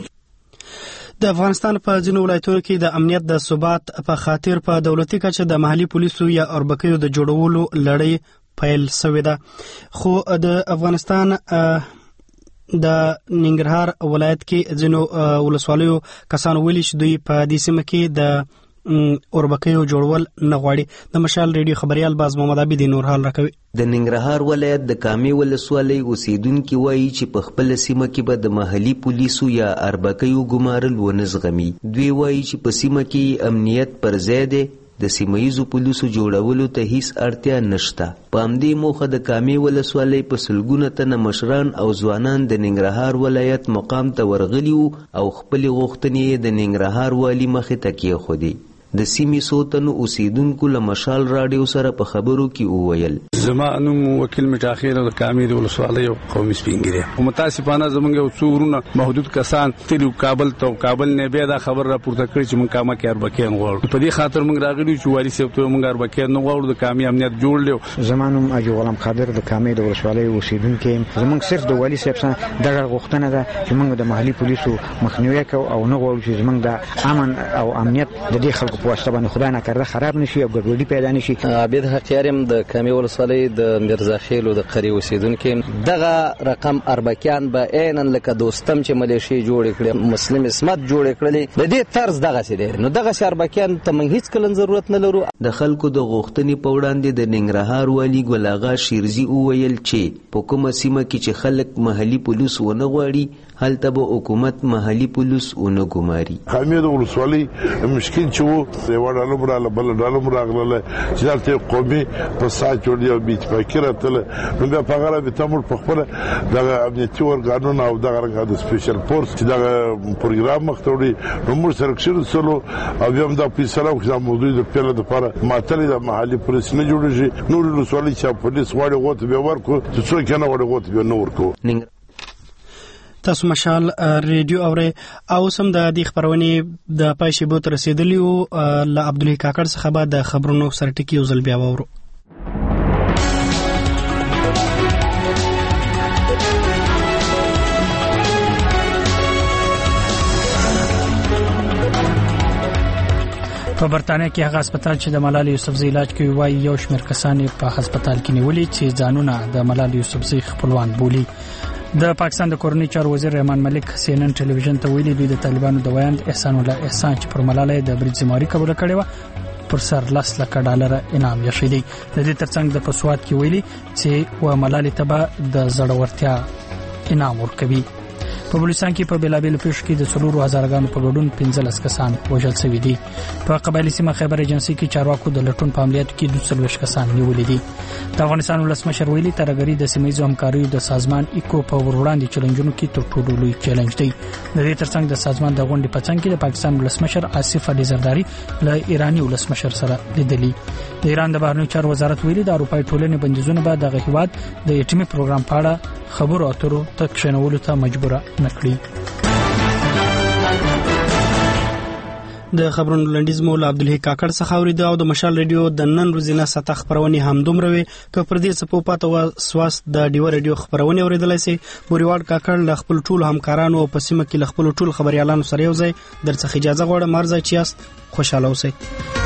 Speaker 9: د افغانستان په ځینو ولایتونو کې د امنیت د ثبات په خاطر په دولتي کچه د محلي پولیسو یا اوربکیو د جوړولو لړۍ پیل شوې ده، خو د افغانستان د ننګرهار ولایت کې ځینو ولسوالیو کسان ویلي چې دوی په دې سیمه کې د اوربکیو جوړول نه غواړي. د مشال ریډیو خبريال باز محمد عبید نور حال راکوي.
Speaker 20: د ننګرهار ولایت د کامې ولسوالۍ اوسیدونکو وایي چې په خپل سیمه کې به د محلي پولیسو یا اربکیو ګمارل ونه زغمي. دوی وایي چې په سیمه کې امنیت پر ځای دی، د سیمهیزو پولیسو جوړولو ته هیڅ اړتیا نشته. په همدې موخه د کامې ولسوالۍ په سلګونه تنه مشران او ځوانان د ننګرهار ولایت مقام ته ورغلي وو او خپلې غوښتنې د ننګرهار والي مخې ته کېښودې. د سیمې څو تنو اوسیدونکو له مشال راډیو سره په خبرو کې وویل.
Speaker 22: زما نوم وکیل مټاخیر د کامې د ولسوالۍ قومي سپینګری. متاسفانه زمونږ یو څو ورونه محدود کسان تلو کابل ته کابل نه بیا دا خبر راپورته کړی چې مونږ کامه کې اربکیان غواړو. په دې خاطر مونږ راغلي چې والی صاحب ته مونږ اربکیان نه غواړو، د کامې امنیت جوړ لیو.
Speaker 25: زما نوم اجو غلام قادر د کامې د ولسوالۍ اوسیدونکو. زمونږ صرف د والی صاحب څخه دغه غوښتنه ده چې مونږ د محلي پولیسو مخنیوي کوو او نه غواړو چې زمونږ د امن او امنیت د دې خلکو په واسطه باندې خدای نه کړه خراب نشي او ګډوډي پیدا نشي.
Speaker 28: عابد حقیارم د کامې ولسوالۍ د مرزا خیل او د قری اوسیدونکو. دغه رقم اربکیان به عینن لکه دوستم چې ملیشي جوړ کړي، مسلم اسمت جوړ کړي، د دې طرز دغه څه دی. نو دغه اربکیان ته موږ هیڅ کله ضرورت نه لرو.
Speaker 20: د خلکو د غوښتنې په وړاندې د ننګرهار والي ګل اغا شیرزي وویل چې په کومه سیمه کې چې خلک محلي پولیس ونه غواړي هلته به حکومت محلي پولیس ونه ګماري.
Speaker 5: کامې د ولسوالۍ مشکل چې وو یوه ډله م راغله بله ډله م راغله چې دلته قومي فساد جوړ دی او بې اتفاقي راتله نو بیا په هغه رابطه موږ په خپله دغه امنیتي ارګانونه او دغه رنګه د سپیشل فورس چې دغه پروګرام مخته وړي نو موږ سره کښېنستلو او بیا هم دا فیصله وکړه چې دا موضوع د پیله دپاره ماتلې ده محلي پولیس نه جوړېږي نورې ولسوالۍ چې پولیس غواړي هغو ته بیا ورکړو چې څوک یې نه غواړي هغو ته بیا نه ورکوو.
Speaker 9: تاسو مشال ریډیو اورئ او سم د دې خبرونې د پای شیبو ته رسیدلی او له عبدالحی کاکړ څخه به د خبرونو سره ټکی یو ځل بیا واورو. په برتانیا کې هغه هسپتال چې د ملالۍ یوسفزۍ علاج کوي وایي یو شمېر کسان په هسپتال کې نیولي چې ځانونه د ملالۍ یوسفزۍ خپلوان بولي. د پاکستان د کورنۍ چارو وزیر رحمان ملک سی ان ان ټلویزیون ته ویلي دوی د طالبانو د ویاند احسان الله احسان چې پر ملالۍ د برید ذمہواري قبول کړې و پر سر لاس لکه ډالر انعام یې شوی دی. د دې ترڅنګ د پسواد کې ویلي چې و ملالۍ ته به د زړورتیا انعام ورکوي. په بلوچستان کې په بیلابیلو پیښو کې د څلورو هزارګانو په ګډون پنځلس کسان وژل شوي دي. په قبایلي سیمه خیبر ایجنسي کې چارواکو د لټون په عملیاتو کې دوه څلوېښت کسان نیولي دي. د افغانستان ولسمشر ویلي ترهګري د سیمهییزو همکاریو د سازمان ایکو په وړاندې چیلنجونو کې تر ټولو لوی چیلنج دی. د دې ترڅنګ د سازمان د غونډې په څنګ کې د پاکستان ولسمشر آصف علي زرداری له ایراني ولسمشر سره لیدلي. د ایران د بهرنیو چارو وزارت ویلي د اروپای ټولنې بندیزونه به دغه هیواد د اټومي پروګرام په اړه خبرو اترو ته کښېنولو ته مجبور نه کړي. د خبرونو لنډیز مو له عبدالحی کاکړ څخه اورېده او د مشال ریډیو د نن ورځې نه ساته خبرونې همدومره وې. که پر دې څه پوه پاته سواست د ډیوه ریډیو خبرونې اورېدلی سئ. بوریوال کاکړ له خپل ټولو همکارانو او په سیمه کې له خپلو ټولو خبریالانو سره یو ځای در څخه اجازه غواړم هر ځای چې یاست خوشحاله اوسئ.